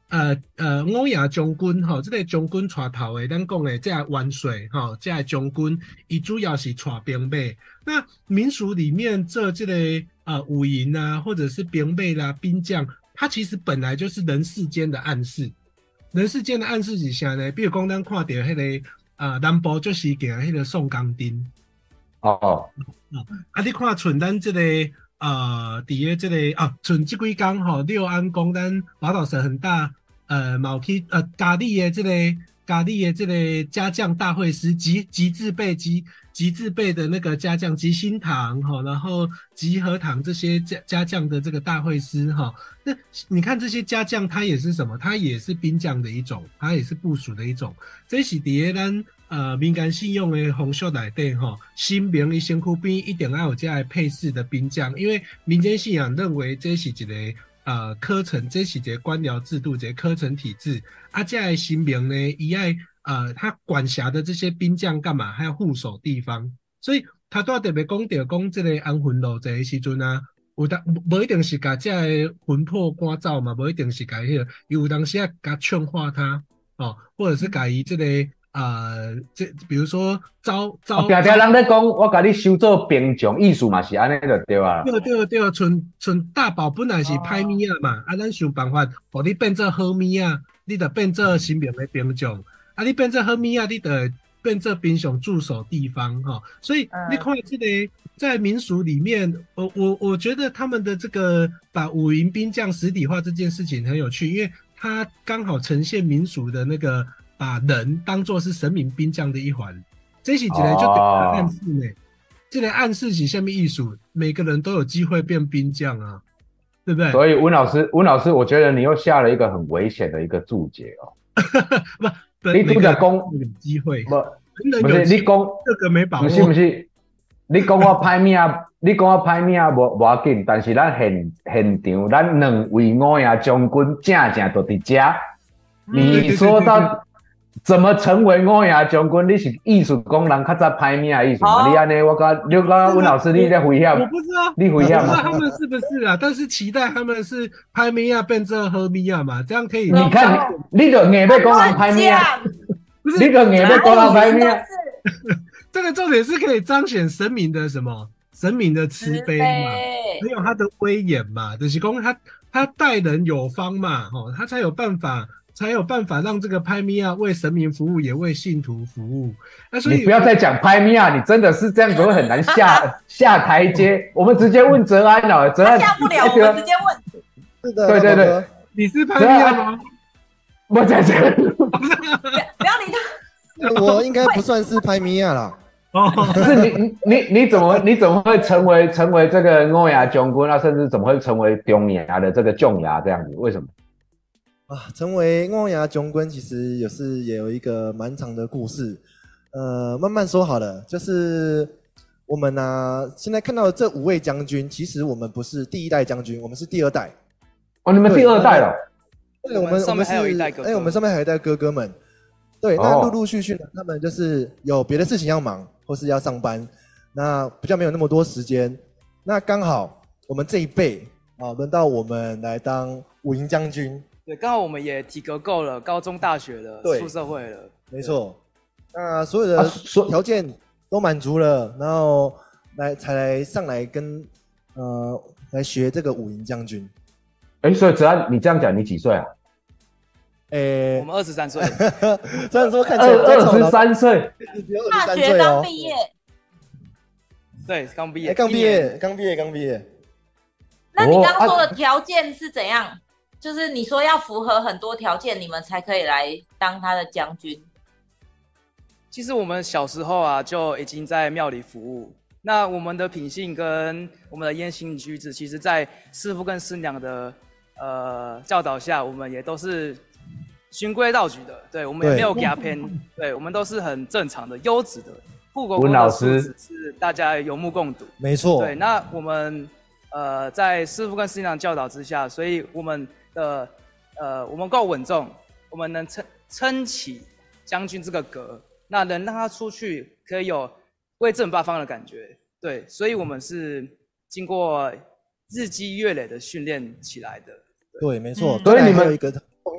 呃呃欧亚将军吼，这个将军带头的，咱讲的这元帅吼，这个将军，伊主要是带兵马。那民俗里面这这个呃武营啊，或者是兵马啦、兵将，它其实本来就是人世间的暗示。人世间的暗示是啥呢？比如讲，咱看到迄、那个呃南部就是行迄个宋钢钉。 哦哦。 啊，你看像咱这个。呃，伫个这个啊，像这几天吼，六安讲咱马岛省很大，呃，毛去呃咖喱的这个咖喱的这个家将大会师，集集字辈集集字辈的那个家将集心堂哈，然后集合堂这些家家将的这个大会师哈，那你看这些家将，他也是什么？他也是兵将的一种，他也是部署的一种，这是伫个咱。呃，民间信用的风俗内底吼，新兵伊身躯边一定要有这样配饰的兵将，因为民间信仰认为这是一个呃科层，这是一个官僚制度，一个科层体制。啊，这样的新兵呢，伊爱呃他管辖的这些兵将干嘛？还要护守地方，所以他都特别讲到讲这个安魂路这个时阵啊，有当无一定是甲这个魂魄赶走嘛，无一定是甲迄个，有当时啊甲劝化他哦，或者是甲伊这个。呃，这比如说招招， 常常人咧讲，我甲你收做兵将，意思嘛是安尼就对啊。 对对对，像像大宝本来是歹物仔嘛，啊，咱想办法，互你变做好物仔，你就变做新兵的兵将，啊，你变做好物仔，你就变做兵将驻守地方哈、哦。所以你看这个在民俗里面，我我我觉得他们的这个把武营兵将实体化这件事情很有趣，因为它刚好呈现民俗的那个。把人当作是神明兵将的一环，这是一个就对他暗示呢。这个暗示是什么意思？每个人都有机会变兵将啊，对不对？ 所以温老师，温老师，我觉得你又下了一个很危险的一个注解哦。 不， 你都在讲有机会， 不，不是你讲这个没把握， 不是不是？你讲我歹命，你讲我歹命无无要紧，但是咱现现场，咱两位五爷将军正正都伫遮。你说到。怎么成为五爷将军？你是意思讲人较早歹命的意思嘛？你安尼，我讲你讲温老师，你在危险？ 我不知道， 你危险吗？ 我不知道他们是不是啊？但是期待他们是歹命啊，变成好命啊嘛，这样可以。 你看，你就硬要讲人歹命，你就硬要讲人歹命。 这个重点是可以彰显神明的什么？神明的慈悲嘛，还有他的威严嘛，就是讲他他待人有方嘛，吼，他才有办法。才有办法让这个拍米亚为神明服务，也为信徒服务。那所以你不要再讲拍米亚，你真的是这样子会很难下下台阶。我们直接问哲安了，哲安下不了，我们直接问。 是的， 对对对， 你是拍米亚吗？ 我在这， 不要理他。我应该不算是拍米亚啦。 哦， 可是你你你怎么你怎么会成为成为这个五爷将军啊？甚至怎么会成为中爷的这个将爷这样子？为什么？ 啊，成为五爷将军其实也是也有一个蛮长的故事，呃，慢慢说好了。就是我们呢、啊，现在看到的这五位将军，其实我们不是第一代将军，我们是第二代。 哦，你们第二代了？ 对，我们我们是，哎，我们上面还有一代哥哥们。对，那陆陆续续呢，他们就是有别的事情要忙，或是要上班，那比较没有那么多时间。那刚好我们这一辈啊，轮到我们来当武营将军。 对，刚好我们也体格够了，高中、大学了，出社会了， 没错。那所有的条件都满足了，然后来才来上来跟呃来学这个武营将军。 哎，所以只要你这样讲，你几岁啊？ 诶， 我们二十三岁， 虽然说看起来二十三岁， 大学刚毕业， 对，刚毕业， 刚毕业，刚毕业，刚毕业。 那你刚刚说的条件是怎样？就是你说要符合很多条件，你们才可以来当他的将军。 其实我们小时候啊，就已经在庙里服务。那我们的品性跟我们的言行举止，其实在师父跟师娘的呃教导下，我们也都是循规蹈矩的。对，我们也没有给他偏，对我们都是很正常的、优质的。护国公的素质是大家有目共睹。 没错。 对，那我们呃在师父跟师娘教导之下，所以我们的呃我们够稳重，我们能撑撑起将军这个格，那能让他出去可以有威震八方的感觉。对，所以我们是经过日积月累的训练起来的。 对，没错。 所以你们有一个重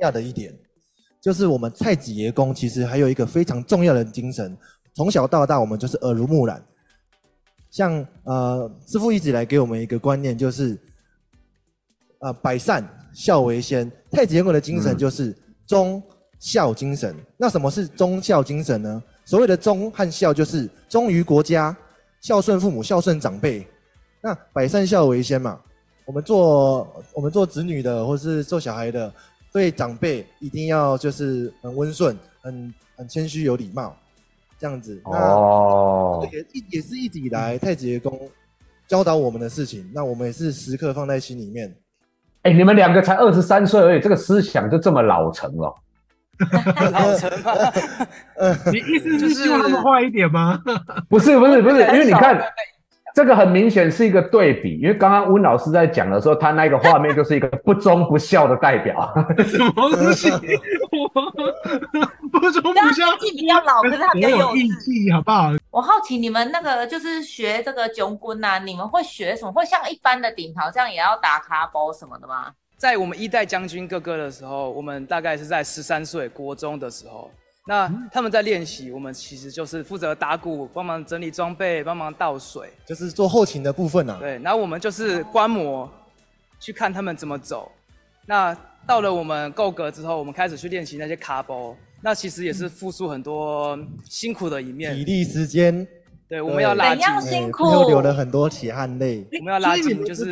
要的一点，就是我们太子爷宫其实还有一个非常重要的精神，从小到大我们就是耳濡目染。像呃师父一直以来给我们一个观念，就是呃百善孝为先，太子爷宫的精神就是忠孝精神。那什么是忠孝精神呢？所谓的忠和孝就是忠于国家，孝顺父母，孝顺长辈。那百善孝为先嘛，我们做我们做子女的或是做小孩的，对长辈一定要就是很温顺，很很谦虚有礼貌，这样子。 哦， 那也也是一直以来太子爷宫教导我们的事情，那我们也是时刻放在心里面。 哎、欸，你们两个才二十三岁而已，这个思想就这么老成了。 老成吗？ 你意思是希望他们坏一点吗？ 不是不是不是，因为你看，这个很明显是一个对比。因为刚刚温老师在讲的时候，他那个画面就是一个不忠不孝的代表。 什么东西？不忠不孝， 年纪比较老，可是他比较有义气，好不好？ 我好奇你们那个就是学这个囧棍啊，你们会学什么？会像一般的顶桃这样也要打卡包什么的吗？ 在我们一代将军哥哥的时候，我们大概是在十三岁国中的时候，那他们在练习，我们其实就是负责打鼓，帮忙整理装备，帮忙倒水， 就是做后勤的部分啊。 对，然后我们就是观摩，去看他们怎么走。那到了我们够格之后，我们开始去练习那些卡包，那其实也是付出很多辛苦的一面， 体力时间。 对，我们要拉筋， 怎样辛苦？ 又流了很多血汗泪。 我们要拉筋，就是。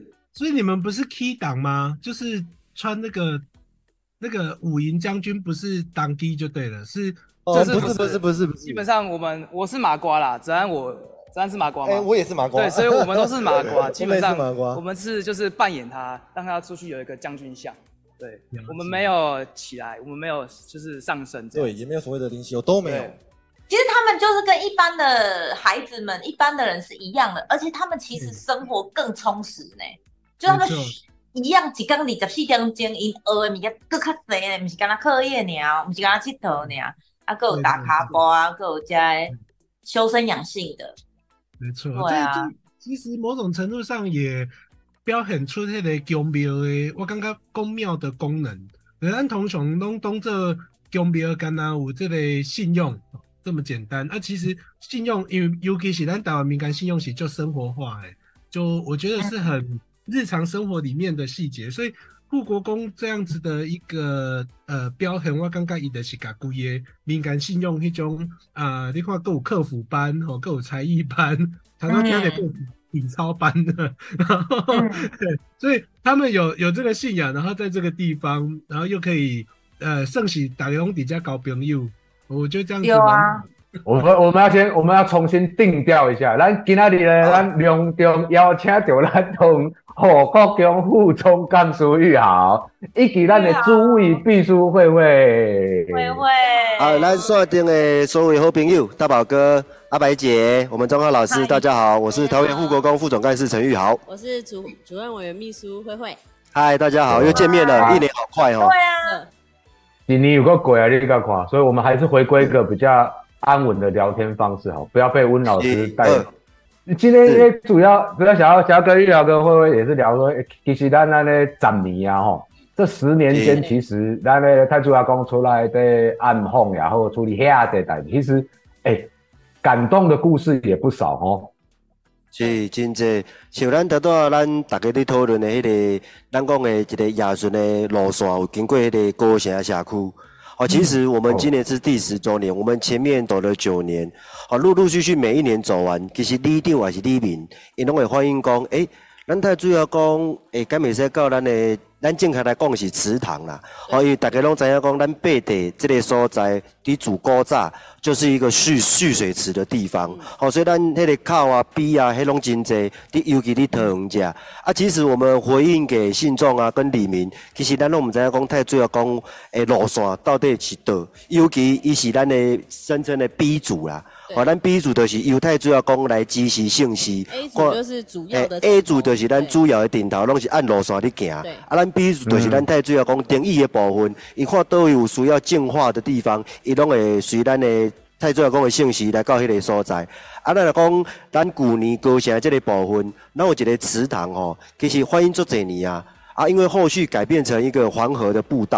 所以你们不是 key 档吗？就是穿那个那个五营将军不是当 key 就对了，是哦，不是不是不是不是， 基本上我们我是麻瓜啦，子安我子安是麻瓜吗？ 哎、欸，我也是麻瓜， 对，所以我们都是麻瓜，基本上麻瓜我们是就是扮演他，让他出去有一个将军相，对，我们没有起来，我们没有就是上升， 对，也没有所谓的灵修，都没有。 其实他们就是跟一般的孩子们、一般的人是一样的，而且他们其实生活更充实呢。嗯，就他们一样，一天二十四点钟，因学的物件更较多咧，不是干那课业尔，不是干那佚佗尔，啊，还有打卡包啊，还有这修身养性的。 没错， 对啊， 这其实某种程度上也表现出那个宫庙的，我感觉宫庙的功能。咱通常拢当做宫庙干那有这个信用这么简单，啊，其实信用，因为尤其是咱台湾民间信用是就生活化诶，就我觉得是很。日常生活里面的细节，所以护国公这样子的一个呃标很，我感觉伊就是甲规个民间信用迄种啊、呃，你看各有客服班吼，各有才艺班，常常听的各有体操班的，然后、嗯、对，所以他们有有这个信仰，然后在这个地方，然后又可以呃盛喜大家拢底下交朋友，我觉得这样子有啊。 我们我们要先，我们要重新定调一下。咱今仔日咧，咱隆重邀请到咱同护国公副总干事玉豪，以及咱的诸位秘书慧慧。 慧慧。 好，咱锁定的所有好朋友，大宝哥、阿白姐，我们钟浩老师，大家好，我是桃园护国公副总干事陈玉豪。 我是主主任委员秘书慧慧。 嗨，大家好，又见面了，一年好快哦。 对啊。 一年有个鬼啊，你个看，所以我们还是回归一个比较安稳的聊天方式好，不要被温老师带走。今天因为主要主要想要想要跟玉豪跟慧慧也是聊说，其实咱那咧十年啊吼，这十年间其实咱咧太主要讲出来的暗访也好，处理遐个代志，其实诶、欸、感动的故事也不少吼。 是真济，像咱拄拄咱大家咧讨论的迄、那个，咱讲的一个亚顺的路线，有经过迄个高城社区。哦，其实我们今年是第十周年，我们前面走了九年，哦，陆陆续续每一年走完，其实里长也是里民，因拢会反映讲，诶、欸，咱太主要讲，诶，敢袂使到咱的，咱正确来讲是祠堂啦，哦，因为大家拢知影讲，咱八地这个所在，伫自古早就是一个蓄蓄水池的地方，哦，所以咱迄个口啊、边啊，迄拢真济，伫尤其伫桃园遮，啊，其实我们回应给信众啊跟里民，其实咱拢毋知影讲太主要讲，诶，路线到底是倒，尤其伊是咱的声称的 B 组啦。哦，咱 B 组就是犹太主要讲来支持圣事 ，A 组就是主要的、 欸、，A 组就是咱主要的顶头，拢是按路线伫行。啊，咱 B 组就是咱太主要讲定义的部分，伊、嗯、看倒有需要净化的地方，伊拢会随咱的太主要讲的圣事来到迄个所在。啊，咱来讲咱旧年高城这个部分，咱有一个祠堂吼，其实反映足侪年啊。啊，因为后续改变成一个黄河的步道。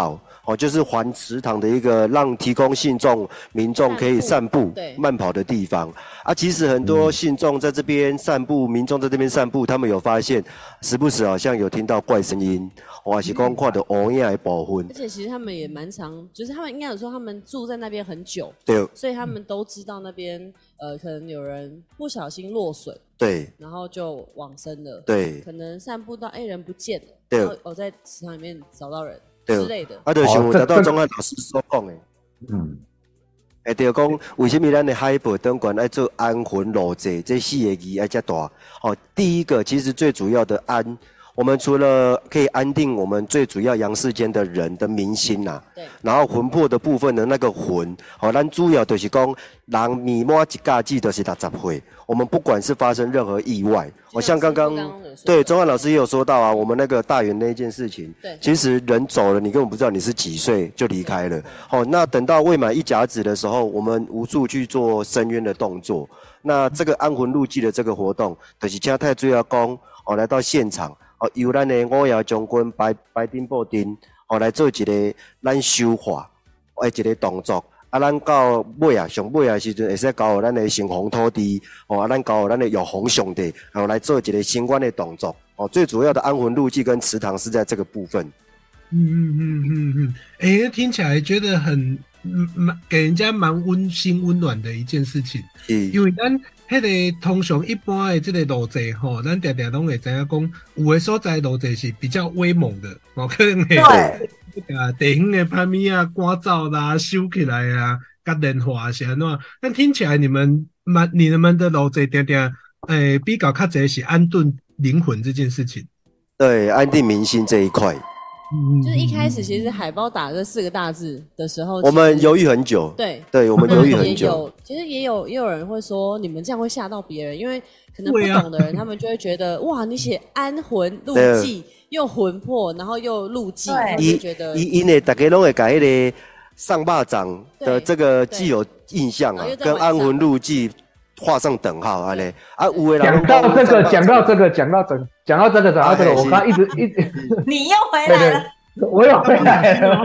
哦，就是环池塘的一个让提供信众民众可以散步、慢跑的地方啊。其实很多信众在这边散步，民众在这边散步，他们有发现，时不时好像有听到怪声音，或是讲看到乌影的部分。 而且其实他们也蛮常，就是他们应该有说他们住在那边很久， 对， 所以他们都知道那边呃可能有人不小心落水， 对， 然后就往生了， 对， 可能散步到哎人不见了， 对， 然后我在池塘里面找到人。之类的， 啊，就像我达到钟汉老师所讲的，嗯，哎，就讲为什么咱的海拔灯管爱做安魂路祭，这四个字爱遮大？哦，第一个其实最主要的安，我们除了可以安定我们最主要阳世间的人的民心呐、啊，对，然后魂魄的部分的那个魂，哦，咱主要就是讲人年满一家子都是六十岁，我们不管是发生任何意外，哦，像刚刚对钟汉老师也有说到啊，我们那个大园那一件事情，对，其实人走了，你根本不知道你是几岁就离开了，哦，那等到未满一甲子的时候，我们无助去做申冤的动作，那这个安魂入祭的这个活动，就是请太主要讲哦来到现场。哦，由咱的五爷将军摆摆顶布阵，哦来做一个咱修化的一个动作。啊，咱到尾啊，上尾啊时阵会使交予咱的神皇土地，哦，啊，咱交予咱的玉皇上帝，然后来做一个相关的动作。哦，最主要的安魂入祭跟祠堂是在这个部分。 嗯嗯嗯嗯嗯，哎、欸，听起来觉得很蛮给人家蛮温馨温暖的一件事情。嗯，因为咱迄个通常一般的这个路祭吼，咱常常拢会知影讲，有的所在路祭是比较威猛的，哦，可能会啊地形的歹物啊赶走啦、收起来啊、甲炼化是安怎？但听起来你们蛮你们的路祭常常诶比较较侪是安顿灵魂这件事情。 对，安定民心这一块。 就是一开始其实海报打这四个大字的时候， 我们犹豫很久。 对， 对，我们犹豫很久。 也有，其实也有也有人会说，你们这样会吓到别人，因为可能不懂的人，他们就会觉得，哇，你写安魂入祭，又魂魄，然后又入祭，就觉得， 因因为大家拢会把迄个上巴掌的这个既有印象啊，跟安魂入祭画上等号啊嘞。啊，有的人讲到这个，讲到这个，讲到这，讲到这个，讲到这个，我刚一直一直， 你又回来了， 我又回来了，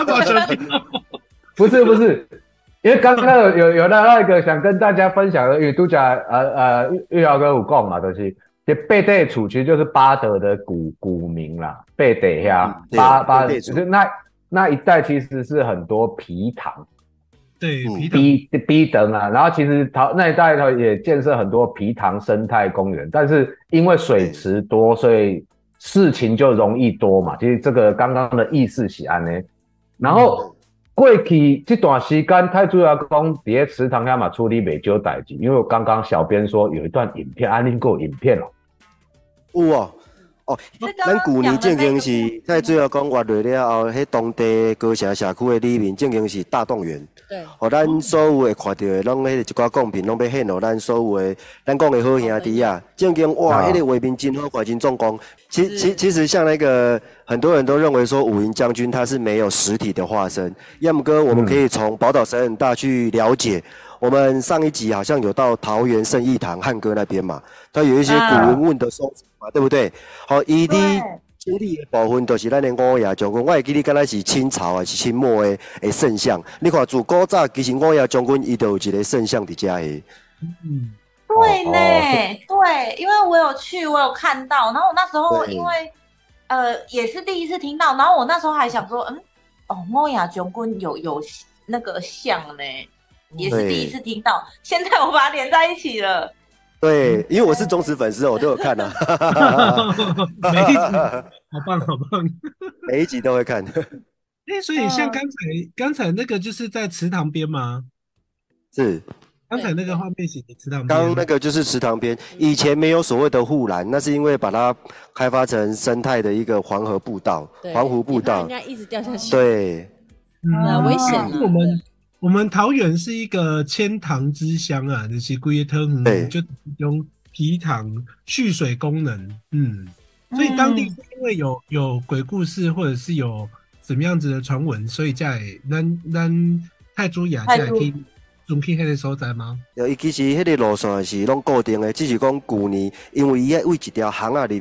不是不是，因为刚刚有有有那个想跟大家分享的，因为都讲呃呃玉瑶哥有讲嘛，就是这八地处其实就是巴德的古古名啦，八地呀，巴巴就是那那一带其实是很多皮塘。 对， 皮皮等啊，然后其实桃那一带头也建设很多皮塘生态公园，但是因为水池多，所以事情就容易多嘛。其实这个刚刚的意思是安呢，然后过去这段时间，太主要讲在池塘遐嘛处理袂少代志，因为我刚刚小编说有一段影片，安恁有影片哦， 有啊。哦，咱去年正经是在最后讲活落了后，迄当地高城社区的里面正经是大动员。对，哦，咱所有会看到的，拢迄一寡贡品，拢要献予咱所有的，咱讲的好兄弟啊。正经哇，迄、那个画面真好看，真壮观。其其其实像那个很多人都认为说武营将军他是没有实体的化身，要么哥我们可以从宝岛神很大去了解。我们上一集好像有到桃园圣义堂汉哥那边嘛，他有一些古文物的收藏嘛，啊、对不对？好，伊伫处理的部分都是咱的五爷将军，我会记得敢若是清朝还是清末的的圣像。你看自古早其实五爷将军伊都有一个圣像伫遮的。 嗯，对呢，哦、对，因为我有去，我有看到，然后我那时候因为呃也是第一次听到，然后我那时候还想说，嗯，哦，五爷将军有有那个像呢。也是第一次听到，现在我把它连在一起了。 对，因为我是忠实粉丝，我都有看啊。 每一集好棒好棒， 每一集都会看。 哎、欸，所以像刚才刚才那个就是在池塘边吗？ 是， 刚才那个画面是池塘边。 刚那个就是池塘边，以前没有所谓的护栏，那是因为把它开发成生态的一个黄河步道、黄湖步道， 人家一直掉下去。 对， 嗯，危险啊。 我们。我们桃园是一个千塘之乡啊，就是规个汤园就用皮塘蓄水功能，嗯，所以当地是因为有有鬼故事或者是有什么样子的传闻，所以在咱咱泰铢雅在可以准去迄个所在吗？ 伊其实迄个路线是拢固定的，只是讲旧年因为伊遐为一条巷仔入去，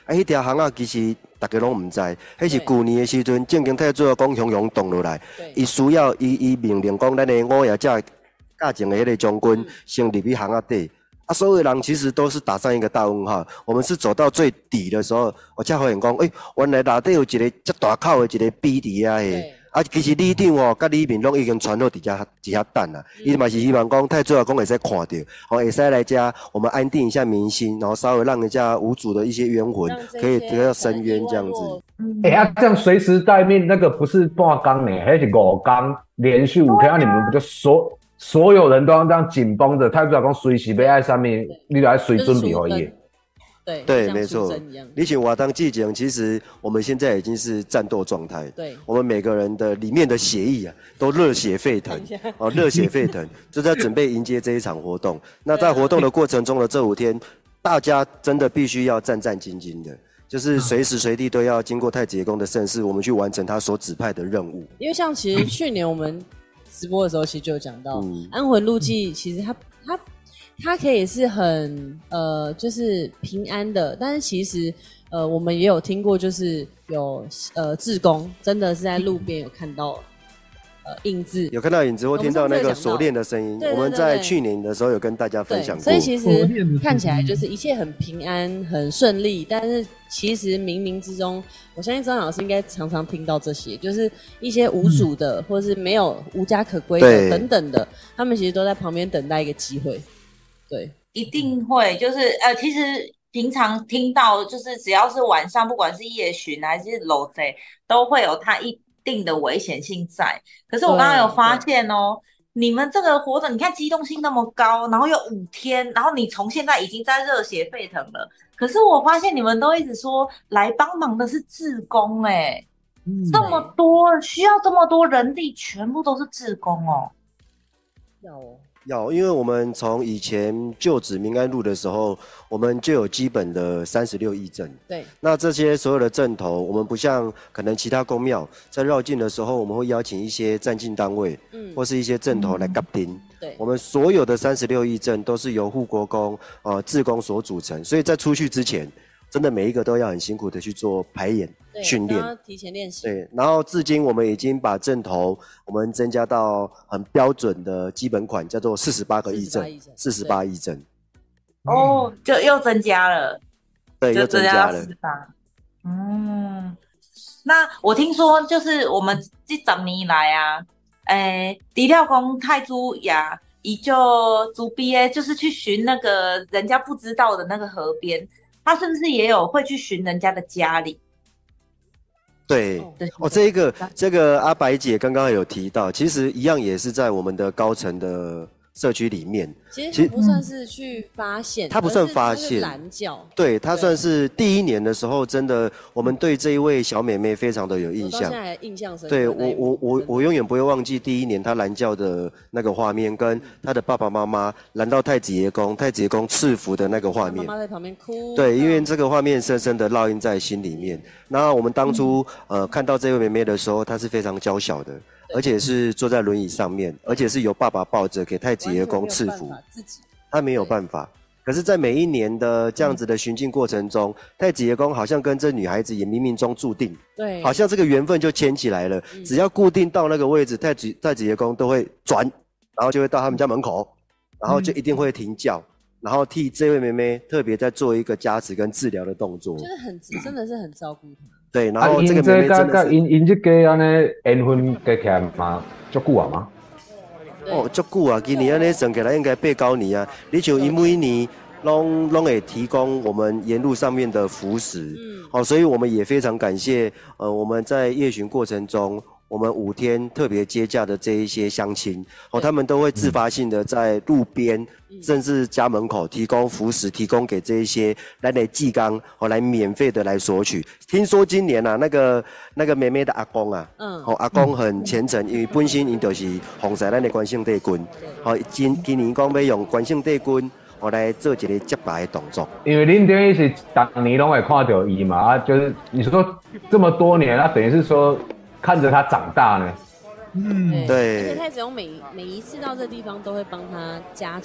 啊，迄条巷仔其实大家拢毋知，迄是旧年的时阵，正经太祖要讲雄雄动落来，伊需要伊伊命令讲，咱的五爷这驾前的迄个将军先入去巷仔底。啊，所有人其实都是打上一个大问号。我们是走到最底的时候，我才发现讲，诶、欸，原来内底有一个遮大口的一个壁伫遐个。啊，其实里长哦，甲里面拢已经传好伫遮伫遐等啦。伊嘛是希望讲，太主要讲会使看到，哦，会使来遮，我们安定一下民心，然后稍微让人家无主的一些冤魂可以得到伸冤这样子。 哎、欸、啊，这样随时待命，那个不是半工呢，还是五工连续五天，啊，你们不就所所有人都要这样紧绷着？太主要讲随时要爱上面，你就要随准备好伊。 对对，没错。你请我当记者，其实我们现在已经是战斗状态。 对， 我们每个人的里面的血液啊，都热血沸腾，哦，热血沸腾，就在准备迎接这一场活动。那在活动的过程中的这五天，大家真的必须要战战兢兢的，就是随时随地都要经过太子爷公的圣事，我们去完成他所指派的任务。 因为像其实去年我们直播的时候，其实就有讲到，嗯、安魂路记其实它它。它可以是很呃，就是平安的，但是其实呃，我们也有听过，就是有呃志工真的是在路边有看到呃影子， 有看到影子或听到那个锁链的声音。我们在去年的时候有跟大家分享过， 所以其实看起来就是一切很平安、很顺利，但是其实冥冥之中，我相信张老师应该常常听到这些，就是一些无主的，嗯、或是没有无家可归的等等的，他们其实都在旁边等待一个机会。对， 一定会，就是呃，其实平常听到，就是只要是晚上，不管是夜巡还是路贼，都会有它一定的危险性在。可是我刚刚有发现哦，你们这个活动，你看机动性那么高，然后有五天，然后你从现在已经在热血沸腾了。可是我发现你们都一直说来帮忙的是志工，哎，嗯，这么多需要这么多人力，全部都是志工哦。 要哦。 要，因为我们从以前旧址民安路的时候，我们就有基本的三十六义阵。 对。 那这些所有的阵头，我们不像可能其他宫庙在绕境的时候，我们会邀请一些站境单位，嗯，或是一些阵头来夹丁。 对。 我们所有的三十六义阵都是由护国公、呃志工所组成，所以在出去之前，真的每一个都要很辛苦的去做排演。训练， 提前练习。 对，然后至今我们已经把阵头我们增加到很标准的基本款，叫做四十八个义阵，四十八义阵。 哦，就又增加了。 对，又增加了。 四十八。嗯，那我听说就是我们这十年来啊，诶，除了讲太祖爷，伊就主编就是去巡那个人家不知道的那个河边，他是不是也有会去巡人家的家里？ 对，哦，这个这个阿白姐刚刚有提到，其实一样也是在我们的高层的社区里面。 其实它不算是去发现， 它不算发现， 拦轿。 对，它算是第一年的时候，真的我们对这一位小妹妹非常的有印象， 到现在印象深刻。 对我我我我永远不会忘记第一年她拦轿的那个画面，跟她的爸爸妈妈拦到太子爷宫，太子爷宫赐福的那个画面。 妈妈在旁边哭。 对，因为这个画面深深的烙印在心里面。那我们当初、嗯、呃看到这位妹妹的时候，她是非常娇小的，而且是坐在轮椅上面，而且是由爸爸抱着给太子爷公赐福，她没有办法。可是，在每一年的这样子的巡境过程中，嗯、太子爷公好像跟这女孩子也冥冥中注定， 对， 好像这个缘分就牵起来了。嗯、只要固定到那个位置，太子太子爷公都会转，然后就会到他们家门口，然后就一定会停轿。嗯然后替这位妹妹特别在做一个加持跟治疗的动作， 就是很真的是很照顾她。 对，然后这个妹妹真的是因因这个安尼缘分加起来嘛，足久啊嘛。 哦，足久啊！今年安尼算起来应该八九年啊。你像伊每年拢拢会提供我们沿路上面的福祉，嗯，好、哦，所以我们也非常感谢呃我们在夜巡过程中。我们五天特别接驾的这一些乡亲，哦，他们都会自发性的在路边，嗯、甚至家门口提供福祉，提供给这一些来的技工，哦，来免费的来索取。听说今年啊，那个那个妹妹的阿公啊，嗯，哦，阿公很虔诚，因为本身因就是奉祀咱的关圣帝君，哦，今今年讲要用关圣帝君。我来做一个接白的动作， 因为恁等于是当年拢会看到伊嘛，啊，就是你说这么多年，那、啊、等于是说。看着他长大呢， 嗯，对。而且太子宫每每一次到这地方都会帮他加持，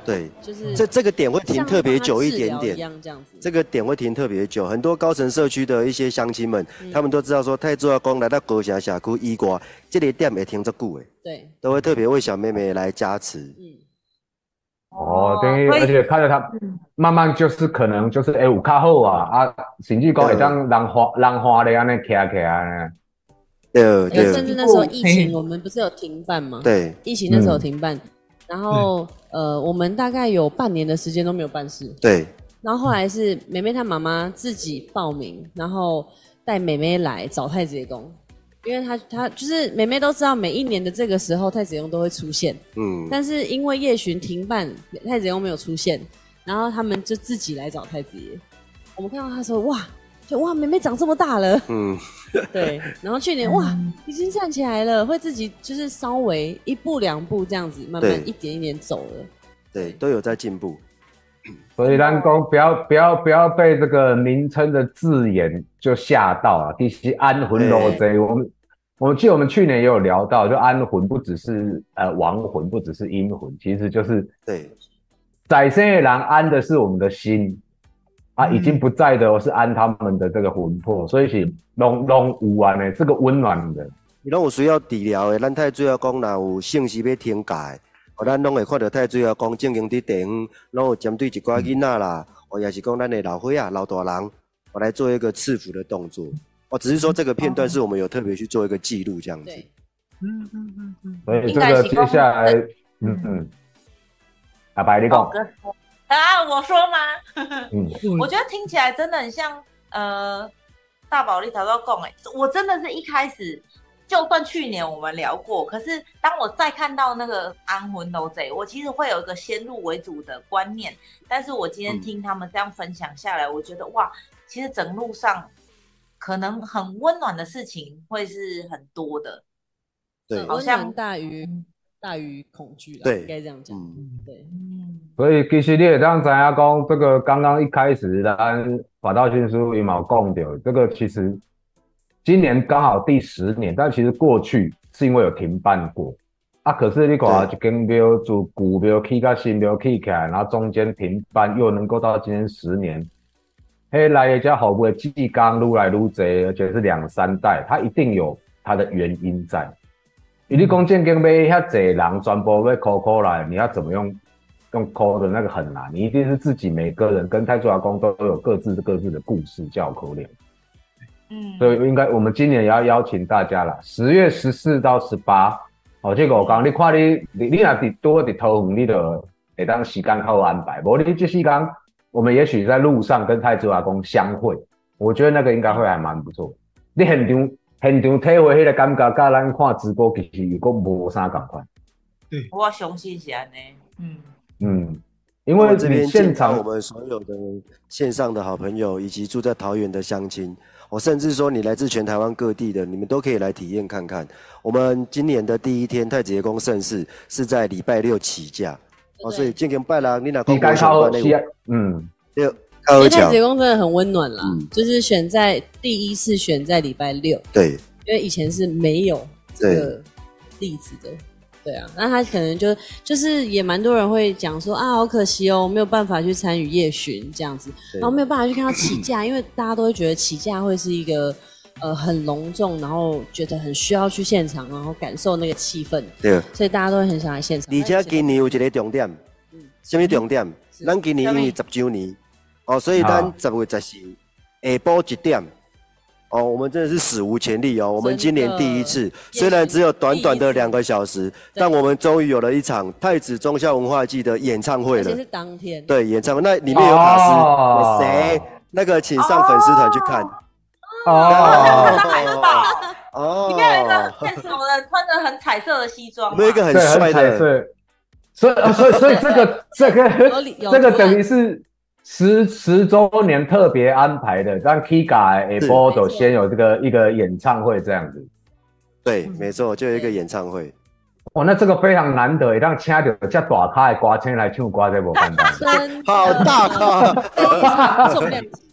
对， 就是这这个点会停特别久一点点， 一样这样子。 这个点会停特别久，很多高层社区的一些乡亲们， 嗯、 他们都知道说，太祖阿公来到高峡峡谷医馆，这个点会停这久诶， 对， 都会特别为小妹妹来加持。嗯， 哦，等于而且看着他慢慢就是可能就是哎有较好啊啊，甚至讲会当人花人花的安尼徛起来呢。 对对。 甚至那时候疫情，我们不是有停办吗？ 对， 疫情那时候有停办。嗯然后、嗯、呃，我们大概有半年的时间都没有办事。 对。 然后后来是妹妹她妈妈自己报名，然后带妹妹来找太子爷公，因为她她就是妹妹都知道每一年的这个时候太子爷公都会出现，嗯，但是因为夜巡停办，太子爷公没有出现，然后他们就自己来找太子爷。我们看到他说哇。就哇，妹妹长这么大了，嗯，对，然后去年哇，已经站起来了，会自己就是稍微一步两步这样子，慢慢一点一点走了， 对，都有在进步。 所以咱讲不要不要不要被这个名称的字眼就吓到啊！其实安魂路这，我们我记得我们去年也有聊到，就安魂不只是呃亡魂，不只是阴魂，其实就是对在生的人安的是我们的心。啊，已经不在的，是安他们的这个魂魄，所以是拢拢有安的这个温暖的。 拢有需要治疗的，咱太水阿公若有性事要停解，哦，咱拢会看到太水阿公正经伫地方，拢有针对一寡囡仔啦，哦，也是讲咱的老岁啊、老大人，我来做一个赐福的动作。哦，只是说这个片段是我们有特别去做一个记录，这样子。 嗯嗯嗯嗯。 所以这个接下来，嗯嗯，阿白你讲。 啊，我说吗？嗯，我觉得听起来真的很像呃，大宝你早都讲哎，我真的是一开始，就算去年我们聊过，可是当我再看到那个安魂楼贼，我其实会有一个先入为主的观念，但是我今天听他们这样分享下来，我觉得哇，其实整路上可能很温暖的事情会是很多的， 对， 好像大于大于恐惧啦， 对， 应该这样讲，嗯，对。 所以其实你也这样知影讲，这个刚刚一开始咱法道训师也有讲到，这个其实今年刚好第十年，但其实过去是因为有停办过啊。可是你看一间庙从古庙起到新庙起起来，然后中间停办，又能够到今年十年，迄来的这后尾技工愈来愈多，而且是两三代，它一定有它的原因在。因为你讲正经买遐济人全部要扣扣来，你要怎么用？用抠的那个很难，你一定是自己每个人跟太祖阿公都有各自各自的故事叫口脸。嗯，所以应该我们今年也要邀请大家啦，十月十四到十八，哦，这个我讲，你看你你你若伫多伫桃园，你就会当时间好安排。无你这时间，我们也许在路上跟太祖阿公相会，我觉得那个应该会还蛮不错。你现场现场体会迄个感觉，甲咱看直播其实又搁无啥共款。 对， 我相信是安尼，嗯。 嗯，因为这边现场我们所有的线上的好朋友，以及住在桃园的乡亲，我甚至说你来自全台湾各地的，你们都可以来体验看看。我们今年的第一天太子爷公盛事是在礼拜六起驾，哦，所以今天拜郎你哪公我选那个，嗯， 六，因为太子爷公真的很温暖啦，嗯，就是选在第一次选在礼拜六， 对， 因为以前是没有这个例子的。对啊，那他可能就就是也蛮多人会讲说啊，好可惜哦，没有办法去参与夜巡这样子，然后没有办法去看到起驾，因为大家都会觉得起驾会是一个呃很隆重，然后觉得很需要去现场，然后感受那个气氛，对，所以大家都会很想来现场。 而且今年有一个重点，嗯，什么重点？咱今年因为十周年，哦，所以咱十月十四下晡一点。哦，我们真的是史无前例哦！我们今年第一次，虽然只有短短的两个小时，但我们终于有了一场太子忠孝文化季的演唱会了。 而且是当天。 对，演唱会那里面有卡司，谁、哦？那个请上粉丝团去看。 哦。哦。里面有一个现场的穿着很彩色的西装。 有一个很帅的。 所以，所以，所以这个这个这个等于是。十十周年特别安排的，让 Kiga 下晡就先有这个一个演唱会这样子。 对，没错，就有一个演唱会。 哇，那这个非常难得，让请到这大咖的歌星来唱歌，这无简单。 好大咖， 重量级。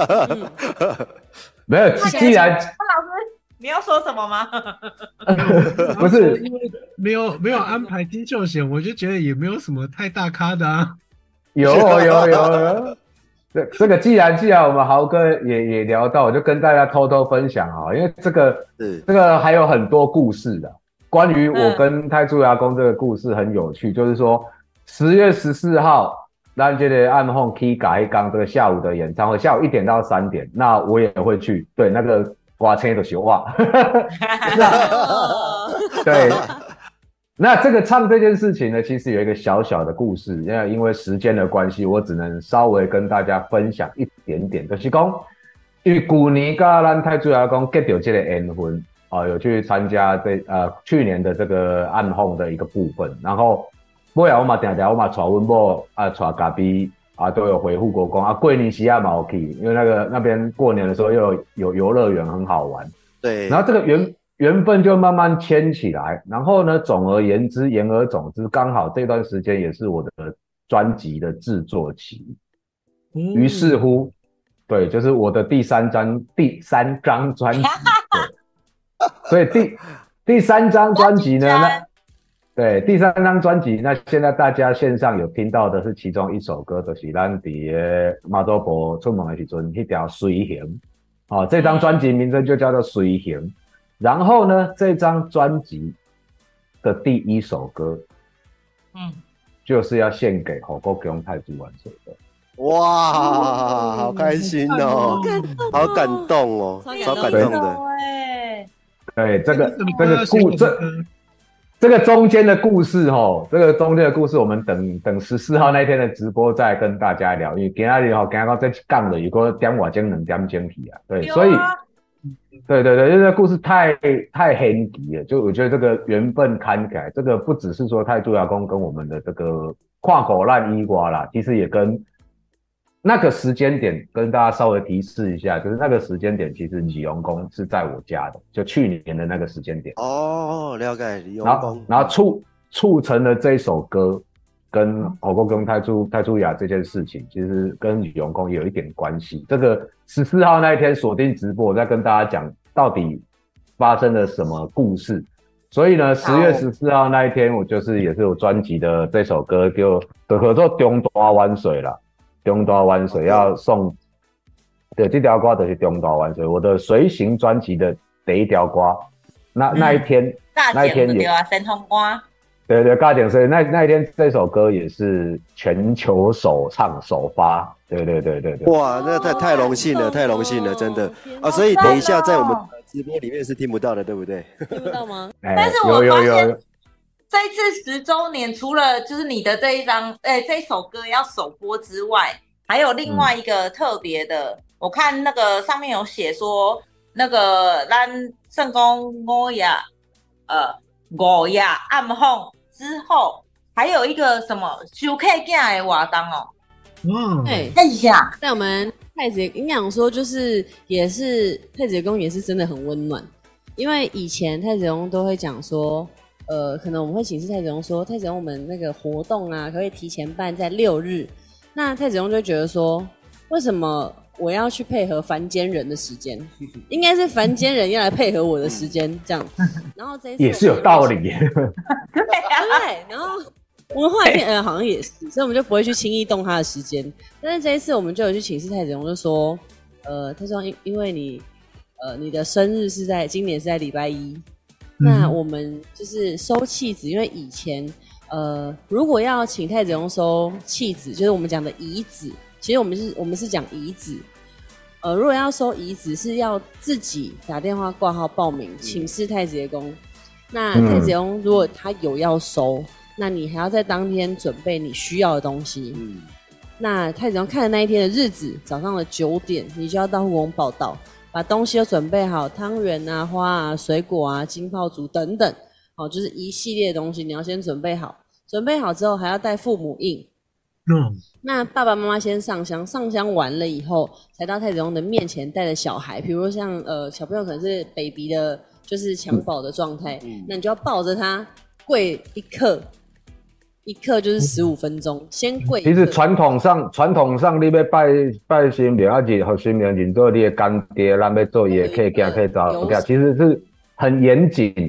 没有，既然潘老师，你要说什么吗？ 不是， 没有没有安排金秀贤，我就觉得也没有什么太大咖的啊。 有有有有，这这个既然既然我们豪哥也也聊到，我就跟大家偷偷分享哈，因为这个这个还有很多故事的。关于我跟太祖牙公这个故事很有趣，嗯、就是说十月十四号，咱这个暗红 K 改刚这个下午的演唱会，下午一点到三点，那我也会去。对，那个刮车的小话，对。那这个唱这件事情呢，其实有一个小小的故事，因为因为时间的关系，我只能稍微跟大家分享一点点，就是讲，因为去年跟咱太祖牙公结到这个缘分。哦，有去参加这呃去年的这个暗红的一个部分，然后尾啊我嘛定定我嘛带阮某啊带家己啊都有回复过讲啊过年时啊嘛有去，因为那个那边过年的时候又有有游乐园很好玩， 对， 然后这个缘缘分就慢慢牵起来，然后呢总而言之言而总之，刚好这段时间也是我的专辑的制作期，嗯、于是乎，对，就是我的第三张第三张专辑。所以第第三张专辑呢，那对第三张专辑，那现在大家线上有听到的是其中一首歌，就是咱伫马祖婆出门的时阵那条《随行》哦，这张专辑名称就叫做《随行》。然后呢，这张专辑的第一首歌，嗯，就是要献给火锅公太祖万岁的。 哇，好开心哦，好感动哦，超感动的。 对，这个这个故这这个中间的故事吼，这个中间的故事，我们等等十四号那天的直播再跟大家聊。因为今仔日吼，今仔日这讲了有个点外钟两点钟去啊，对，所以对对对，这个故事太太很奇了，就我觉得这个缘分看起来，这个不只是说太祖牙公跟我们的这个跨口烂伊瓜啦，其实也跟。那个时间点跟大家稍微提示一下，就是那个时间点其实李荣公是在我家的，就去年的那个时间点。 哦，了解李荣公。 然后促促成了这首歌跟火锅公太祖太祖牙这件事情，其实跟李荣公也有一点关系。这个十四号那一天锁定直播，我再跟大家讲到底发生了什么故事。所以呢，十月十四号那一天，我就是也是我专辑的这首歌就就叫做中大湾水啦。中大湾水要送的这条歌就是中大湾水，我的随行专辑的第一条歌。那、嗯、那一天，那一天也啊，神通歌。 对对，尬点，所以那那一天这首歌也是全球首唱首发。对对对对对。 哇，那太太荣幸了，太荣幸了，真的啊！所以等一下在我们直播里面是听不到的，对不对？ 听不到吗？ 但是我发现。这一次十周年，除了就是你的这一张，哎、欸，这一首歌要首播之外，还有另外一个特别的、嗯。我看那个上面有写说，那个咱圣公五夜，呃，五夜暗红之后，还有一个什么收客囝的活动哦。 嗯， 对， 看一下， 在我们太子营养说，就是也是太子宫也是真的很温暖，因为以前太子宫都会讲说。呃，可能我们会请示太子宫说，太子宫我们那个活动啊，可不可以提前办在六日？那太子宫就会觉得说，为什么我要去配合凡间人的时间？应该是凡间人要来配合我的时间，这样。然后这一次也是有道理， 对对。然后我们后来变，呃，好像也是，所以我们就不会去轻易动他的时间。但是这一次我们就有去请示太子宫，就说，呃，他说因因为你，呃，你的生日是在今年是在礼拜一。那我们就是收弃子，因为以前呃，如果要请太子宫收弃子，就是我们讲的遗子，其实我们是我们是讲遗子。呃，如果要收遗子，是要自己打电话挂号报名，请示太子爷公。那太子爷公如果他有要收，那你还要在当天准备你需要的东西。嗯，那太子宫看的那一天的日子，早上的九点，你就要到护宫报到。把东西都准备好，汤圆啊、花啊、水果啊、金炮竹等等，好，就是一系列的东西，你要先准备好。准备好之后，还要带父母印。嗯。那爸爸妈妈先上香，上香完了以后，才到太子宫的面前，带着小孩，比如说像呃小朋友可能是 baby 的，就是襁褓的状态、嗯，那你就要抱着他跪一刻。一刻就是十五分钟，先跪。 其实传统上，传统上你要拜拜神明，而且和神明认做你的干爹，咱要做伊的客家客早客，其实是很严谨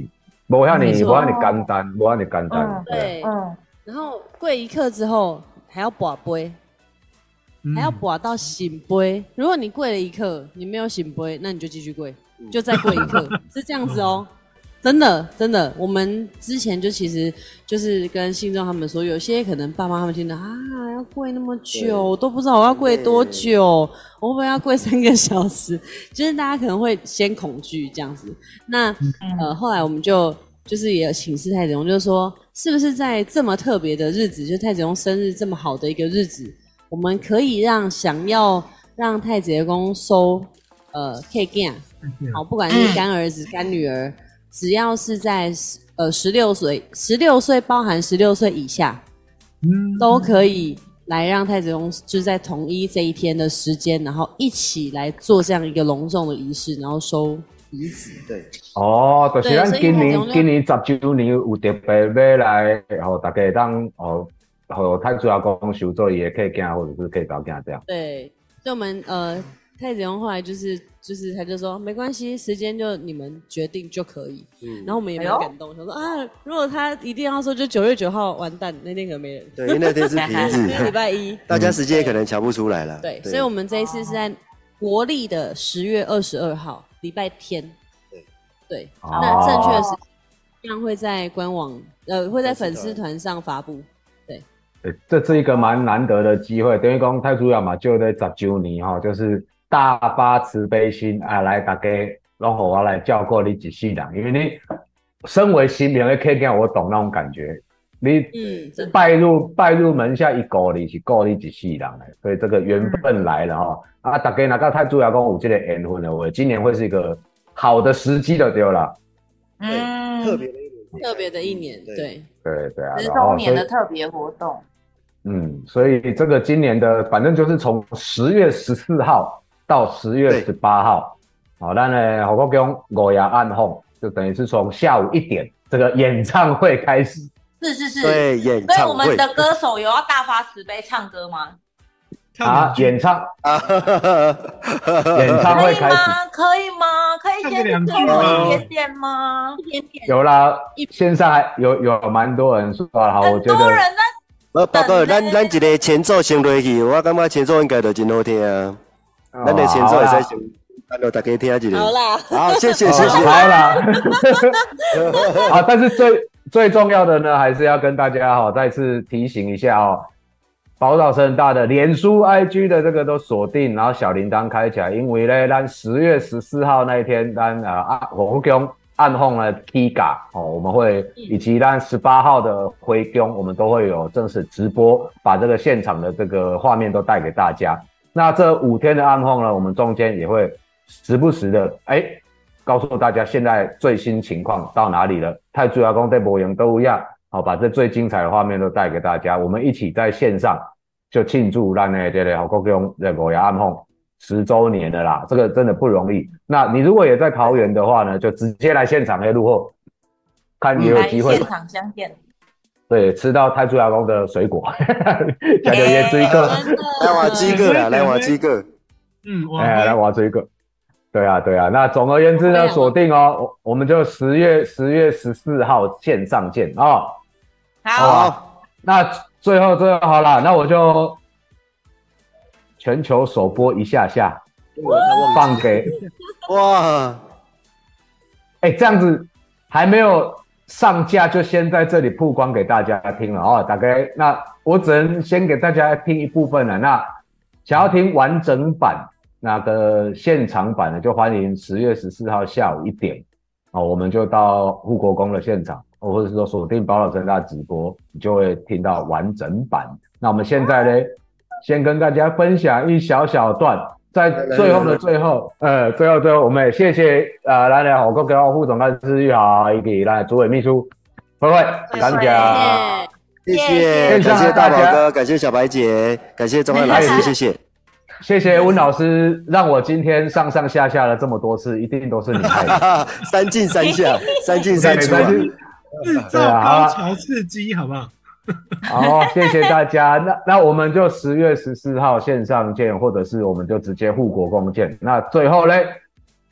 无遐尼没错无遐尼简单，无遐尼简单。 嗯对， 嗯， 然后跪一刻之后还要跋杯， 嗯还要跋到醒杯。如果你跪了一刻，你没有醒杯，那你就继续跪，就再跪一刻，是这样子哦。真的，真的，我们之前就其实就是跟信众他们说，有些可能爸妈他们听到啊，要跪那么久，我都不知道我要跪多久，我会不会要跪三个小时？就是大家可能会先恐惧这样子。那呃，后来我们就就是也有请示太子宫，就是说，是不是在这么特别的日子，就是太子宫生日这么好的一个日子，我们可以让想要让太子宫收呃 K 囝，好，不管是干儿子、干女儿。只要是在呃十六岁，十六岁包含十六岁以下， 嗯， 都可以来让太子宫就是在同一这一天的时间，然后一起来做这样一个隆重的仪式，然后收遗子。 对， 哦，就是咱今年对所以太子宫就今年十周年有特别要来，吼大家当哦，吼太子阿公收做伊的客囝或者是客早囝这样。 对，所以我们呃太子宫后来就是就是他就说没关系，时间就你们决定就可以。嗯，然后我们也蛮感动，想说啊，如果他一定要说就九月九号，完蛋，那天可能没人。 对，因为那天是平日， 礼拜一， 大家时间可能瞧不出来了。 对，所以我们这一次是在国历的十月二十二号，礼拜天。 对对， 哦那正确的时间一样会在官网，呃，会在粉丝团上发布。对， 欸，这是一个蛮难得的机会，等于讲太主要嘛，就在十周年哈，就是大发慈悲心啊，来大家拢互我来照顾你一世人，因为你身为新明的客囝，我懂那种感觉。你嗯， 拜入拜入门下一顾你是顾你一世人的，所以这个缘分来了哈、嗯、啊！大家那个太主要讲有这个缘分的，我今年会是一个好的时机的，对了。 嗯， 特别的一年， 特别的一年，对对对啊， 十周年的特别活动。 嗯，所以这个今年的反正就是从十月十四号到十月十八号，好，咱呢火锅宫五夜暗访，就等于是从下午一点这个演唱会开始。 是是是， 对，演所以唱会。 我们的歌手有要大发慈悲唱歌吗？ 啊，演唱啊， 演唱会开始， 可以吗？可以先给我一点点吗？ 一点点。 有啦，线上还有有蛮多人说好，我觉得。 很多人在。 呃，包括咱咱一个前奏先落去，我感觉前奏应该就真好听啊。咱的前奏会使先，让大家听一下。 好啦， 好，谢谢谢谢。 好啦，好，但是最最重要的呢，还是要跟大家哈、哦、再次提醒一下哦，宝岛城大的脸书、I G 的这个都锁定，然后小铃铛开起来，因为呢，咱十月十四号那一天，咱啊啊火宫暗访了 T G A 哦，我们会以及咱十八号的回宫，我们都会有正式直播，把这个现场的这个画面都带给大家。那这五天的暗访呢，我们中间也会时不时的哎。告诉大家现在最新情况到哪里了？太主要公在博营都一样，好，把这最精彩的画面都带给大家。我们一起在线上就庆祝咱的这个好国公这个暗访十周年的啦，这个真的不容易。那你如果也在桃园的话呢，就直接来现场来录后，看也有机会现场相见。 对，吃到太主要公的水果，加油椰追个， 来挖几个啦，来挖几个， 嗯， 哎，来挖追个。对啊，对啊，那总而言之呢，锁定哦，我我们就十月十月十四号线上见哦。 好， 那最后最后好了，那我就全球首播一下下，放给哇， 哎、欸，这样子还没有上架，就先在这里曝光给大家听了哦。大概那我只能先给大家听一部分了，那想要听完整版。那个现场版的就欢迎十月十四号下午一点哦，我们就到护国宫的现场，或者是说锁定宝岛城大直播，你就会听到完整版。那我们现在呢，先跟大家分享一小小段，在最后的最后，呃，最后最后，我们也谢谢呃，咱的护国宫副总干事玉豪以及咱主委秘书慧慧，感谢， 谢谢，感谢大宝哥，感谢小白姐，感谢钟汉老师，谢谢。 谢谢温老师，让我今天上上下下了这么多次，一定都是你害的。 三进三下，三进三出。 制造高潮刺激，好不好？ 好，谢谢大家。那那我们就十月十四号线上见，或者是我们就直接护国公见。那最后呢，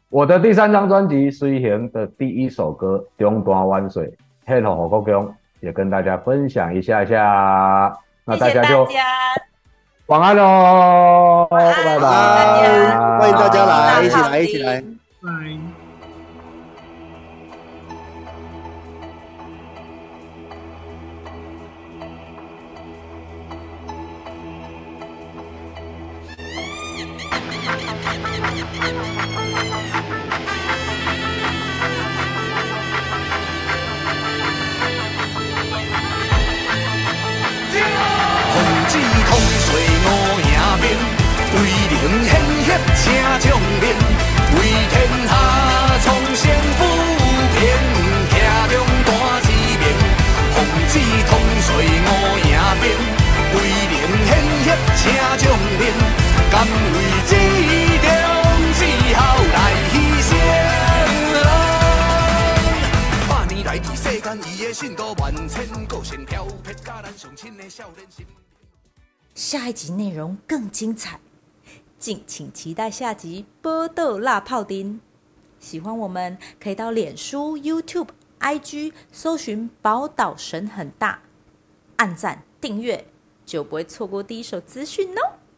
我的第三张专辑《随行》的第一首歌《中段万岁》，献给火国公，也跟大家分享一下下。那大家就晚安喽，拜拜， 欢迎大家来，一起来，一起来， 拜。 正正面，为天下创新不变，骑中大志明，风子通随五营兵，为能显赫正正面，甘为志中志孝来牺牲。百年来伫世间，伊的信徒万千，个性挑撇，甲咱上亲的少年心。 下一集内容更精彩。敬请期待下集《波豆辣泡丁》。喜欢我们可以到脸书、YouTube、I G 搜寻“宝岛神很大”，按赞订阅，就不会错过第一手资讯哦。